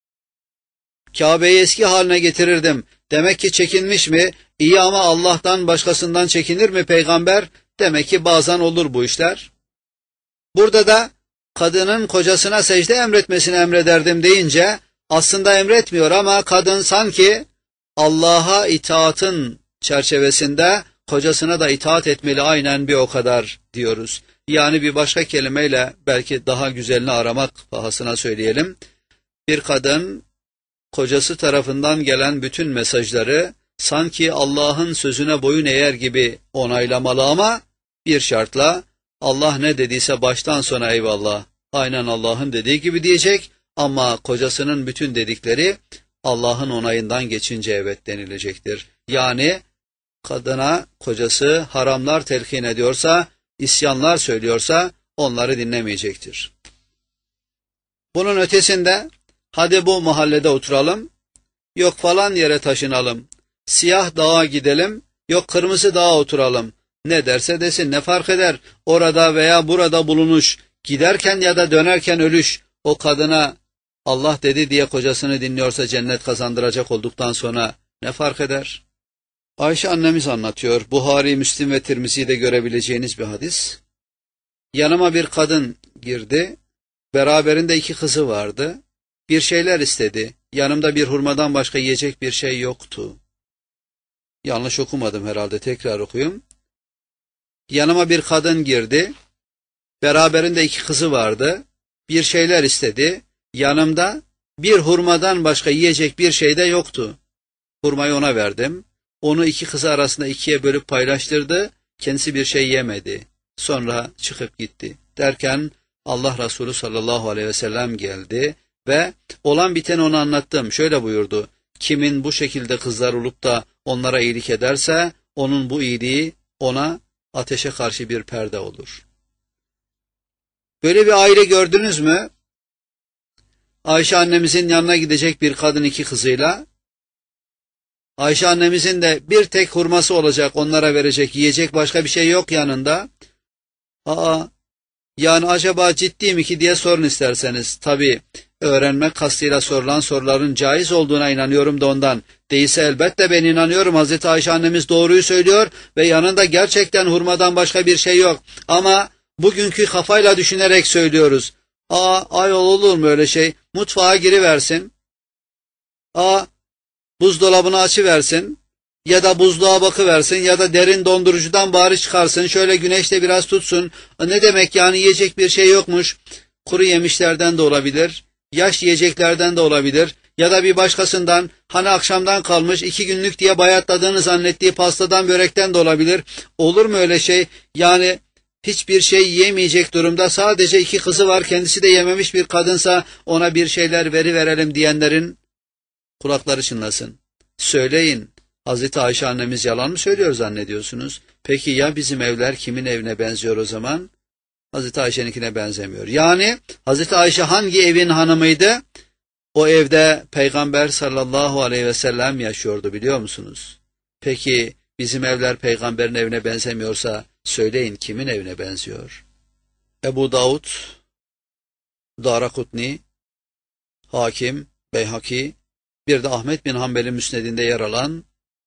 A: Kabe'yi eski haline getirirdim. Demek ki çekinmiş mi? İyi ama Allah'tan başkasından çekinir mi peygamber? Demek ki bazen olur bu işler. Burada da kadının kocasına secde emretmesini emrederdim deyince, aslında emretmiyor ama kadın sanki Allah'a itaatın çerçevesinde kocasına da itaat etmeli, aynen bir o kadar diyoruz. Yani bir başka kelimeyle belki daha güzelini aramak pahasına söyleyelim. Bir kadın kocası tarafından gelen bütün mesajları sanki Allah'ın sözüne boyun eğer gibi onaylamalı ama bir şartla, Allah ne dediyse baştan sona eyvallah, aynen Allah'ın dediği gibi diyecek ama kocasının bütün dedikleri Allah'ın onayından geçince evet denilecektir. Yani kadına kocası haramlar telkin ediyorsa, isyanlar söylüyorsa onları dinlemeyecektir. Bunun ötesinde hadi bu mahallede oturalım, yok falan yere taşınalım, siyah dağa gidelim, yok kırmızı dağa oturalım. Ne derse desin, ne fark eder? Orada veya burada bulunuş, giderken ya da dönerken ölüş, o kadına Allah dedi diye kocasını dinliyorsa cennet kazandıracak olduktan sonra ne fark eder? Ayşe annemiz anlatıyor, Buhari, Müslim ve Tirmizi'de görebileceğiniz bir hadis. Yanıma bir kadın girdi, beraberinde 2 kızı vardı. Bir şeyler istedi, yanımda bir hurmadan başka yiyecek bir şey yoktu. Yanlış okumadım herhalde, tekrar okuyayım. Yanıma bir kadın girdi, beraberinde 2 kızı vardı, bir şeyler istedi, yanımda bir hurmadan başka yiyecek bir şey de yoktu. Hurmayı ona verdim, onu 2 kızı arasında 2'ye bölüp paylaştırdı, kendisi bir şey yemedi, sonra çıkıp gitti. Derken Allah Resulü sallallahu aleyhi ve sellem geldi ve olan biteni ona anlattım. Şöyle buyurdu, kimin bu şekilde kızlar olup da onlara iyilik ederse, onun bu iyiliği ona ateşe karşı bir perde olur. Böyle bir aile gördünüz mü? Ayşe annemizin yanına gidecek bir kadın 2 kızıyla, Ayşe annemizin de bir tek hurması olacak, onlara verecek, yiyecek başka bir şey yok yanında. Yani acaba ciddi mi ki diye sorun isterseniz. Tabii öğrenmek kastıyla sorulan soruların caiz olduğuna inanıyorum da ondan. Değilse elbette ben inanıyorum. Hazreti Ayşe annemiz doğruyu söylüyor ve yanında gerçekten hurmadan başka bir şey yok. Ama bugünkü kafayla düşünerek söylüyoruz. Ayol olur mu öyle şey? Mutfağa giriversin. Buzdolabını açıversin. Ya da buzluğa bakıversin ya da derin dondurucudan bari çıkarsın. Şöyle güneşte biraz tutsun. Ne demek yani, yiyecek bir şey yokmuş. Kuru yemişlerden de olabilir. Yaş yiyeceklerden de olabilir. ya da bir başkasından hani akşamdan kalmış 2 günlük diye bayatladığını zannettiği pastadan börekten de olabilir. Olur mu öyle şey? Yani hiçbir şey yiyemeyecek durumda sadece 2 kızı var, kendisi de yememiş bir kadınsa ona bir şeyler verelim diyenlerin kulakları çınlasın. Söyleyin, Hazreti Ayşe annemiz yalan mı söylüyor zannediyorsunuz? Peki ya bizim evler kimin evine benziyor o zaman? Hazreti Ayşe'ninkine benzemiyor. Yani Hazreti Ayşe hangi evin hanımıydı? O evde Peygamber sallallahu aleyhi ve sellem yaşıyordu, biliyor musunuz? Peki bizim evler Peygamberin evine benzemiyorsa söyleyin kimin evine benziyor? Ebu Davud, Darakutni, Hakim, Beyhaki, bir de Ahmet bin Hanbel'in müsnedinde yer alan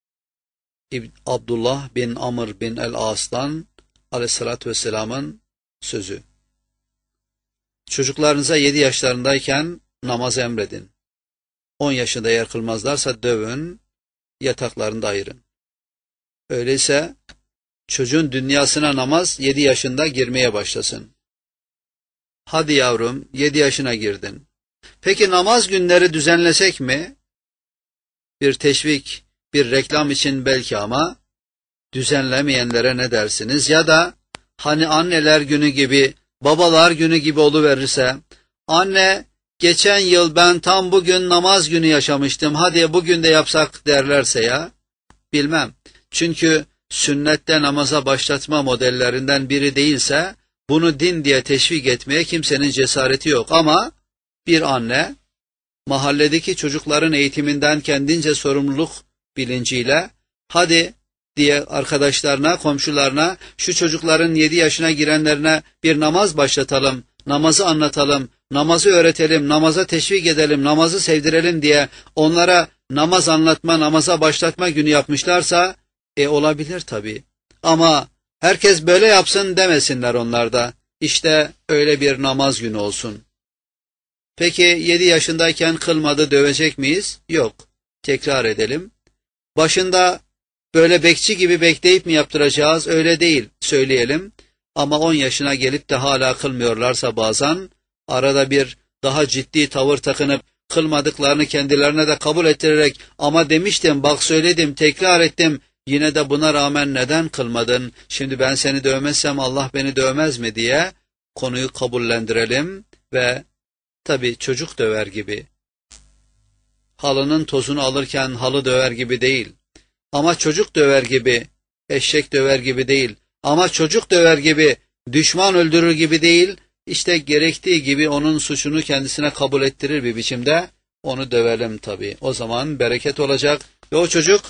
A: Abdullah bin Amr bin el-As'tan aleyhissalatü vesselamın sözü. Çocuklarınıza 7 yaşlarındayken namaz emredin. 10 yaşında eğer kılmazlarsa dövün, yataklarında ayırın. Öyleyse çocuğun dünyasına namaz 7 yaşında girmeye başlasın. Hadi yavrum 7 yaşına girdin. Peki namaz günleri düzenlesek mi? Bir teşvik, bir reklam için belki ama düzenlemeyenlere ne dersiniz? Ya da hani anneler günü gibi, babalar günü gibi oluverirse, anne geçen yıl ben tam bugün namaz günü yaşamıştım, hadi bugün de yapsak derlerse ya, bilmem. Çünkü sünnette namaza başlatma modellerinden biri değilse, bunu din diye teşvik etmeye kimsenin cesareti yok. Ama bir anne, mahalledeki çocukların eğitiminden kendince sorumluluk bilinciyle, hadi diye arkadaşlarına, komşularına, şu çocukların 7 yaşına girenlerine bir namaz başlatalım, namazı anlatalım, namazı öğretelim, namaza teşvik edelim, namazı sevdirelim diye onlara namaz anlatma, namaza başlatma günü yapmışlarsa, olabilir tabii. Ama herkes böyle yapsın demesinler onlar da. İşte öyle bir namaz günü olsun. Peki 7 yaşındayken kılmadı, dövecek miyiz? Yok. Tekrar edelim. Başında böyle bekçi gibi bekleyip mi yaptıracağız? Öyle değil, söyleyelim. Ama 10 yaşına gelip de hala kılmıyorlarsa bazen, arada bir daha ciddi tavır takınıp, kılmadıklarını kendilerine de kabul ettirerek, ama demiştim, bak söyledim, tekrar ettim, yine de buna rağmen neden kılmadın? Şimdi ben seni dövmezsem Allah beni dövmez mi diye konuyu kabullendirelim ve tabii çocuk döver gibi, halının tozunu alırken halı döver gibi değil, ama çocuk döver gibi, eşek döver gibi değil, ama çocuk döver gibi, düşman öldürür gibi değil, işte gerektiği gibi onun suçunu kendisine kabul ettirir bir biçimde onu dövelim tabii. O zaman bereket olacak ve o çocuk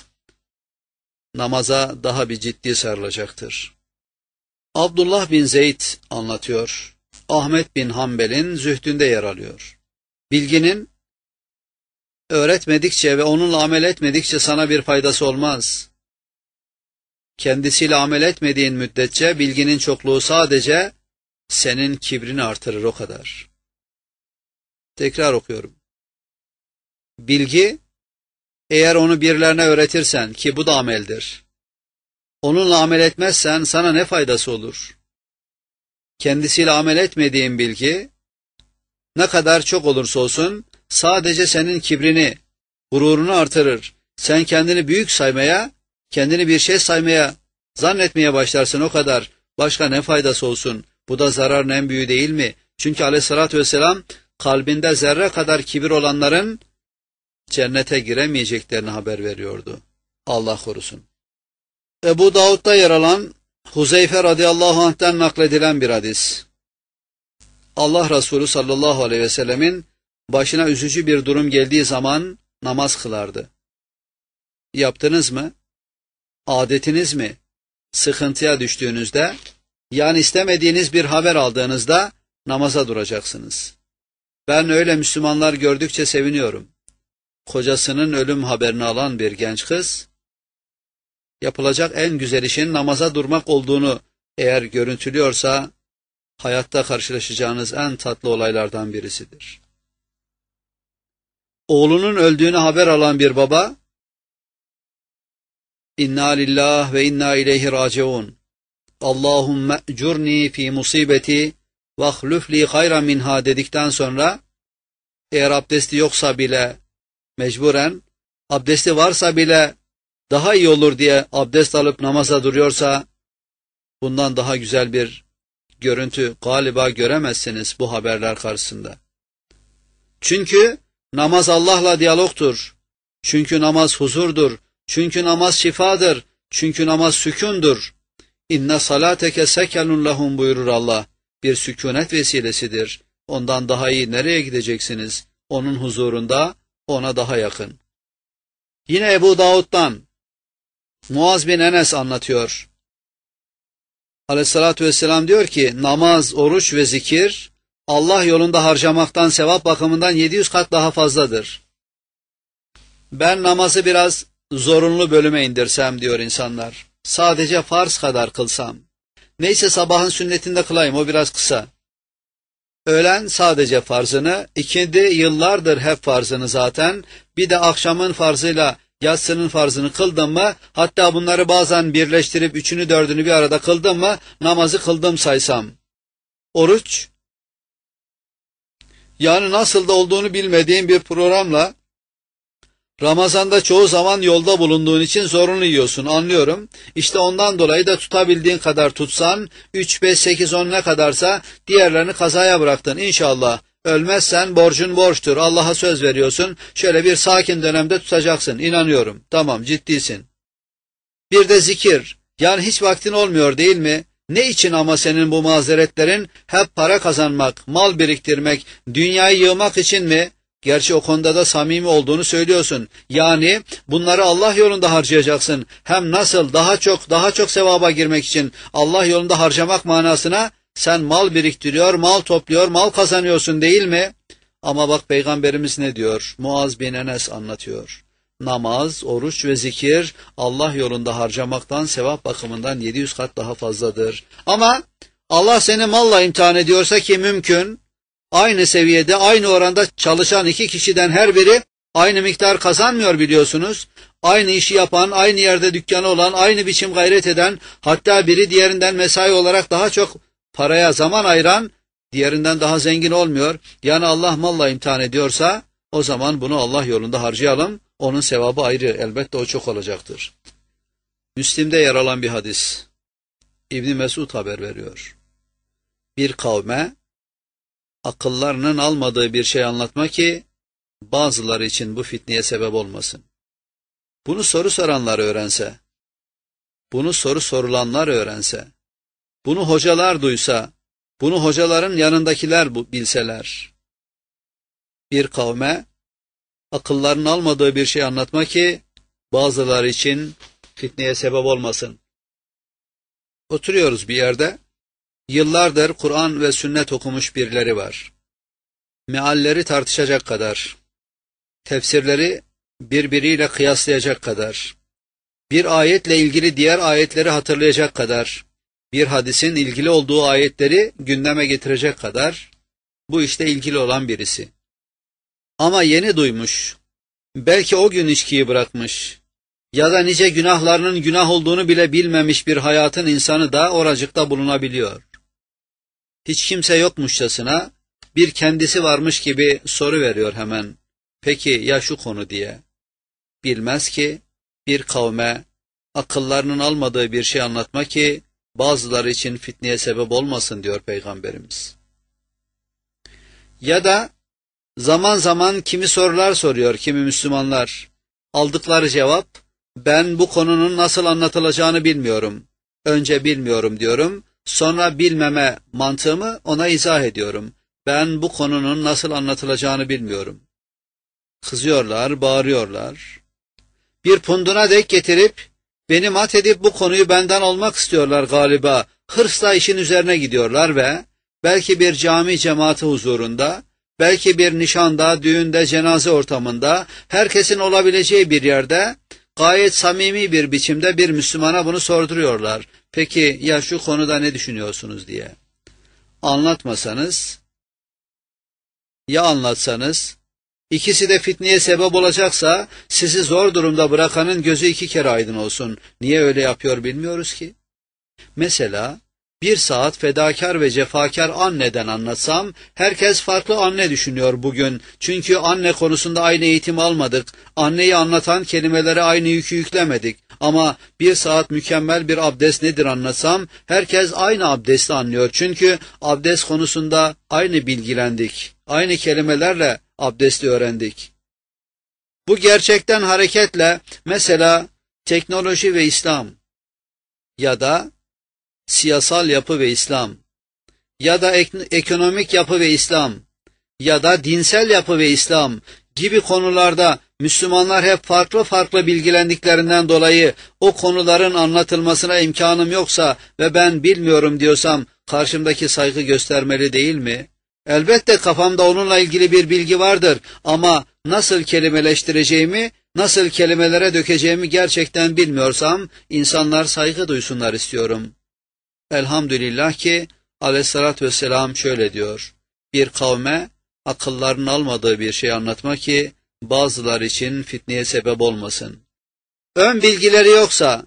A: namaza daha bir ciddi sarılacaktır. Abdullah bin Zeyd anlatıyor. Ahmet bin Hanbel'in zühdünde yer alıyor. Bilginin öğretmedikçe ve onunla amel etmedikçe sana bir faydası olmaz. Kendisiyle amel etmediğin müddetçe bilginin çokluğu sadece senin kibrini artırır, o kadar. Tekrar okuyorum. Bilgi, eğer onu birilerine öğretirsen, ki bu da ameldir, onunla amel etmezsen sana ne faydası olur? Kendisiyle amel etmediğin bilgi, ne kadar çok olursa olsun, sadece senin kibrini, gururunu artırır. Sen kendini büyük saymaya, kendini bir şey saymaya, zannetmeye başlarsın, o kadar. Başka ne faydası olsun? Bu da zararın en büyüğü değil mi? Çünkü aleyhissalatü vesselam, kalbinde zerre kadar kibir olanların cennete giremeyeceklerini haber veriyordu. Allah korusun. Ebu Davud'da yer alan Huzeyfe radıyallahu anh'ten nakledilen bir hadis. Allah Resulü sallallahu aleyhi ve sellemin başına üzücü bir durum geldiği zaman namaz kılardı. Yaptınız mı? Adetiniz mi? Sıkıntıya düştüğünüzde, yani istemediğiniz bir haber aldığınızda namaza duracaksınız. Ben öyle Müslümanlar gördükçe seviniyorum. Kocasının ölüm haberini alan bir genç kız, yapılacak en güzel işin namaza durmak olduğunu eğer görüntülüyorsa, hayatta karşılaşacağınız en tatlı olaylardan birisidir. Oğlunun öldüğünü haber alan bir baba, İnna lillah ve inna ileyhi raciun. Allahümme ecurni fi musibeti ve ahluf li hayra minha dedikten sonra, eğer abdesti yoksa bile mecburen abdesti varsa bile daha iyi olur diye abdest alıp namaza duruyorsa, bundan daha güzel bir görüntü galiba göremezsiniz bu haberler karşısında. Çünkü namaz Allah'la diyalogtur. Çünkü namaz huzurdur. Çünkü namaz şifadır. Çünkü namaz sükundur. İnne salateke sekenun lehum buyurur Allah. Bir sükunet vesilesidir. Ondan daha iyi nereye gideceksiniz? Onun huzurunda ona daha yakın. Yine Ebu Davud'dan Muaz bin Enes anlatıyor. Aleyhissalatü vesselam diyor ki, namaz, oruç ve zikir Allah yolunda harcamaktan sevap bakımından 700 kat daha fazladır. Ben namazı biraz zorunlu bölüme indirsem diyor insanlar. Sadece farz kadar kılsam. Neyse sabahın sünnetinde kılayım, o biraz kısa. Öğlen sadece farzını, ikindi yıllardır hep farzını zaten, bir de akşamın farzıyla yatsının farzını kıldım mı, hatta bunları bazen birleştirip üçünü dördünü bir arada kıldım mı, namazı kıldım saysam. Oruç, yani nasıl da olduğunu bilmediğim bir programla, Ramazan'da çoğu zaman yolda bulunduğun için zorunlu yiyorsun, anlıyorum. İşte ondan dolayı da tutabildiğin kadar tutsan, 3, 5, 8, 10 ne kadarsa diğerlerini kazaya bıraktın inşallah. Ölmezsen borcun borçtur, Allah'a söz veriyorsun, şöyle bir sakin dönemde tutacaksın, inanıyorum. Tamam, ciddisin. Bir de zikir, yani hiç vaktin olmuyor değil mi? Ne için ama senin bu mazeretlerin? Hep para kazanmak, mal biriktirmek, dünyayı yığmak için mi? Gerçi o konuda da samimi olduğunu söylüyorsun. Yani bunları Allah yolunda harcayacaksın. Hem nasıl daha çok sevaba girmek için Allah yolunda harcamak manasına sen mal biriktiriyor, mal topluyor, mal kazanıyorsun değil mi? Ama bak Peygamberimiz ne diyor? Muaz bin Enes anlatıyor. Namaz, oruç ve zikir Allah yolunda harcamaktan sevap bakımından 700 kat daha fazladır. Ama Allah seni malla imtihan ediyorsa ki mümkün, aynı seviyede, aynı oranda çalışan iki kişiden her biri aynı miktar kazanmıyor biliyorsunuz. Aynı işi yapan, aynı yerde dükkanı olan, aynı biçim gayret eden, hatta biri diğerinden mesai olarak daha çok paraya zaman ayıran, diğerinden daha zengin olmuyor. Yani Allah malla imtihan ediyorsa, o zaman bunu Allah yolunda harcayalım. Onun sevabı ayrı, elbette o çok olacaktır. Müslim'de yer alan bir hadis. İbn Mesud haber veriyor. Bir kavme akıllarının almadığı bir şey anlatma ki bazıları için bu fitneye sebep olmasın. Bunu soru soranlar öğrense, bunu soru sorulanlar öğrense, bunu hocalar duysa, bunu hocaların yanındakiler bilseler, bir kavme akıllarının almadığı bir şey anlatma ki bazıları için fitneye sebep olmasın. Oturuyoruz bir yerde, yıllardır Kur'an ve sünnet okumuş birileri var. Mealleri tartışacak kadar, tefsirleri birbiriyle kıyaslayacak kadar, bir ayetle ilgili diğer ayetleri hatırlayacak kadar, bir hadisin ilgili olduğu ayetleri gündeme getirecek kadar, bu işte ilgili olan birisi. Ama yeni duymuş, belki o gün içkiyi bırakmış ya da nice günahlarının günah olduğunu bile bilmemiş bir hayatın insanı da oracıkta bulunabiliyor. Hiç kimse yokmuşçasına bir kendisi varmış gibi soru veriyor hemen. Peki ya şu konu diye. Bilmez ki bir kavme akıllarının almadığı bir şey anlatma ki bazıları için fitneye sebep olmasın diyor Peygamberimiz. Ya da zaman zaman kimi sorular soruyor kimi Müslümanlar. Aldıkları cevap, ben bu konunun nasıl anlatılacağını bilmiyorum. Önce bilmiyorum diyorum, sonra bilmeme mantığımı ona izah ediyorum. Ben bu konunun nasıl anlatılacağını bilmiyorum. Kızıyorlar, bağırıyorlar. Bir punduna dek getirip, beni mat edip bu konuyu benden almak istiyorlar galiba. Hırsla işin üzerine gidiyorlar ve belki bir cami cemaati huzurunda, belki bir nişanda, düğünde, cenaze ortamında, herkesin olabileceği bir yerde, gayet samimi bir biçimde bir Müslümana bunu sorduruyorlar. Peki ya şu konuda ne düşünüyorsunuz diye. Anlatmasanız, ya anlatsanız, ikisi de fitneye sebep olacaksa, sizi zor durumda bırakanın gözü 2 kere aydın olsun. Niye öyle yapıyor bilmiyoruz ki. Mesela, bir saat fedakar ve cefakar anneden anlatsam, herkes farklı anne düşünüyor bugün. Çünkü anne konusunda aynı eğitim almadık. Anneyi anlatan kelimelere aynı yükü yüklemedik. Ama bir saat mükemmel bir abdest nedir anlatsam, herkes aynı abdesti anlıyor. Çünkü abdest konusunda aynı bilgilendik. Aynı kelimelerle abdesti öğrendik. Bu gerçekten hareketle mesela teknoloji ve İslam ya da siyasal yapı ve İslam ya da ekonomik yapı ve İslam ya da dinsel yapı ve İslam gibi konularda Müslümanlar hep farklı farklı bilgilendiklerinden dolayı o konuların anlatılmasına imkanım yoksa ve ben bilmiyorum diyorsam karşımdaki saygı göstermeli değil mi? Elbette kafamda onunla ilgili bir bilgi vardır ama nasıl kelimeleştireceğimi, nasıl kelimelere dökeceğimi gerçekten bilmiyorsam insanlar saygı duysunlar istiyorum. Elhamdülillah ki aleyhissalatü vesselam şöyle diyor: bir kavme akıllarının almadığı bir şey anlatma ki bazıları için fitneye sebep olmasın. Ön bilgileri yoksa,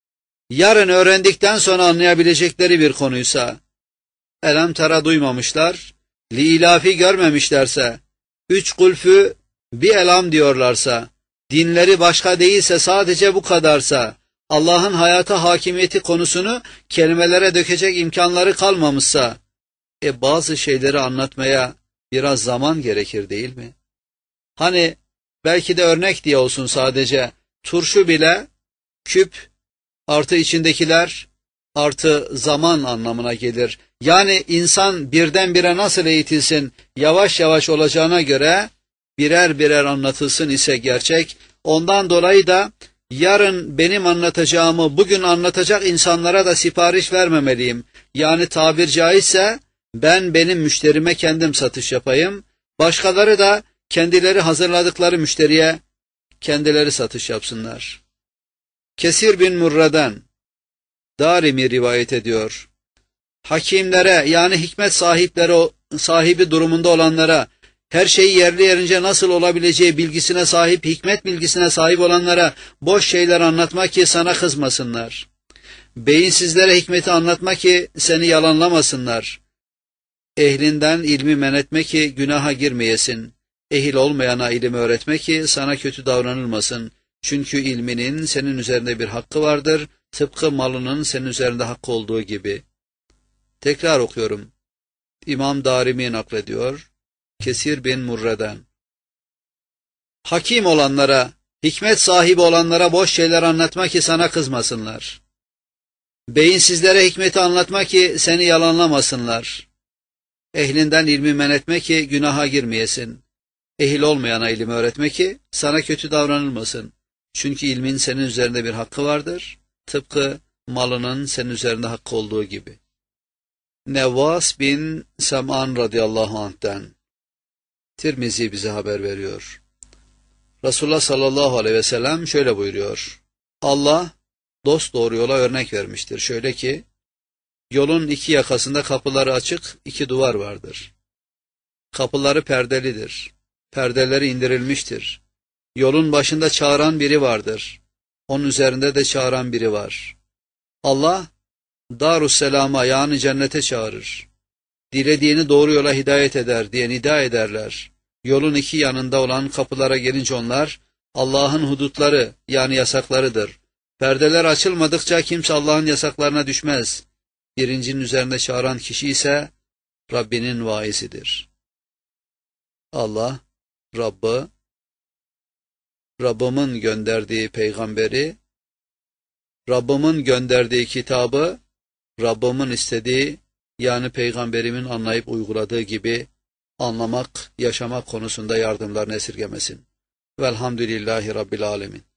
A: yarın öğrendikten sonra anlayabilecekleri bir konuysa, Elem Tera duymamışlar, Liilafi görmemişlerse, üç kulfü bir elam diyorlarsa, dinleri başka değilse sadece bu kadarsa, Allah'ın hayata hakimiyeti konusunu kelimelere dökecek imkanları kalmamışsa, bazı şeyleri anlatmaya biraz zaman gerekir değil mi? Hani belki de örnek diye olsun sadece, turşu bile küp artı içindekiler artı zaman anlamına gelir. Yani insan birdenbire nasıl eğitilsin, yavaş yavaş olacağına göre birer birer anlatılsın ise gerçek. Ondan dolayı da yarın benim anlatacağımı bugün anlatacak insanlara da sipariş vermemeliyim. Yani tabir caizse ben benim müşterime kendim satış yapayım. Başkaları da kendileri hazırladıkları müşteriye kendileri satış yapsınlar. Kesir bin Murra'dan Darimi rivayet ediyor. Hakimlere yani hikmet sahibi durumunda olanlara, her şeyi yerli yerince nasıl olabileceği bilgisine sahip, hikmet bilgisine sahip olanlara boş şeyler anlatma ki sana kızmasınlar. Beyinsizlere hikmeti anlatma ki seni yalanlamasınlar. Ehlinden ilmi men etme ki günaha girmeyesin. Ehil olmayana ilim öğretme ki sana kötü davranılmasın. Çünkü ilminin senin üzerinde bir hakkı vardır, tıpkı malının senin üzerinde hakkı olduğu gibi. Tekrar okuyorum. İmam Darimi naklediyor, Kesir bin Murra'dan. Hakim olanlara, hikmet sahibi olanlara boş şeyler anlatma ki sana kızmasınlar. Beyinsizlere hikmeti anlatma ki seni yalanlamasınlar. Ehlinden ilmi men etme ki günaha girmeyesin. Ehil olmayana ilim öğretme ki sana kötü davranılmasın. Çünkü ilmin senin üzerinde bir hakkı vardır, tıpkı malının senin üzerinde hakkı olduğu gibi. Nevvas bin Sem'an radıyallahu anh'ten Tirmizi bize haber veriyor. Resulullah sallallahu aleyhi ve sellem şöyle buyuruyor. Allah dosdoğru yola örnek vermiştir. Şöyle ki, yolun iki yakasında kapıları açık iki duvar vardır. Kapıları perdelidir. Perdeleri indirilmiştir. Yolun başında çağıran biri vardır. Onun üzerinde de çağıran biri var. Allah Darusselam'a yani cennete çağırır. Dilediğini doğru yola hidayet eder diye nida ederler. Yolun iki yanında olan kapılara gelince onlar Allah'ın hudutları yani yasaklarıdır. Perdeler açılmadıkça kimse Allah'ın yasaklarına düşmez. Birincinin üzerinde çağıran kişi ise Rabbinin vaisidir. Allah, Rabbimin gönderdiği peygamberi, Rabbimin gönderdiği kitabı, Rabbimin istediği yani peygamberimin anlayıp uyguladığı gibi anlamak, yaşamak konusunda yardımlarını esirgemesin. Velhamdülillahi Rabbil Alemin.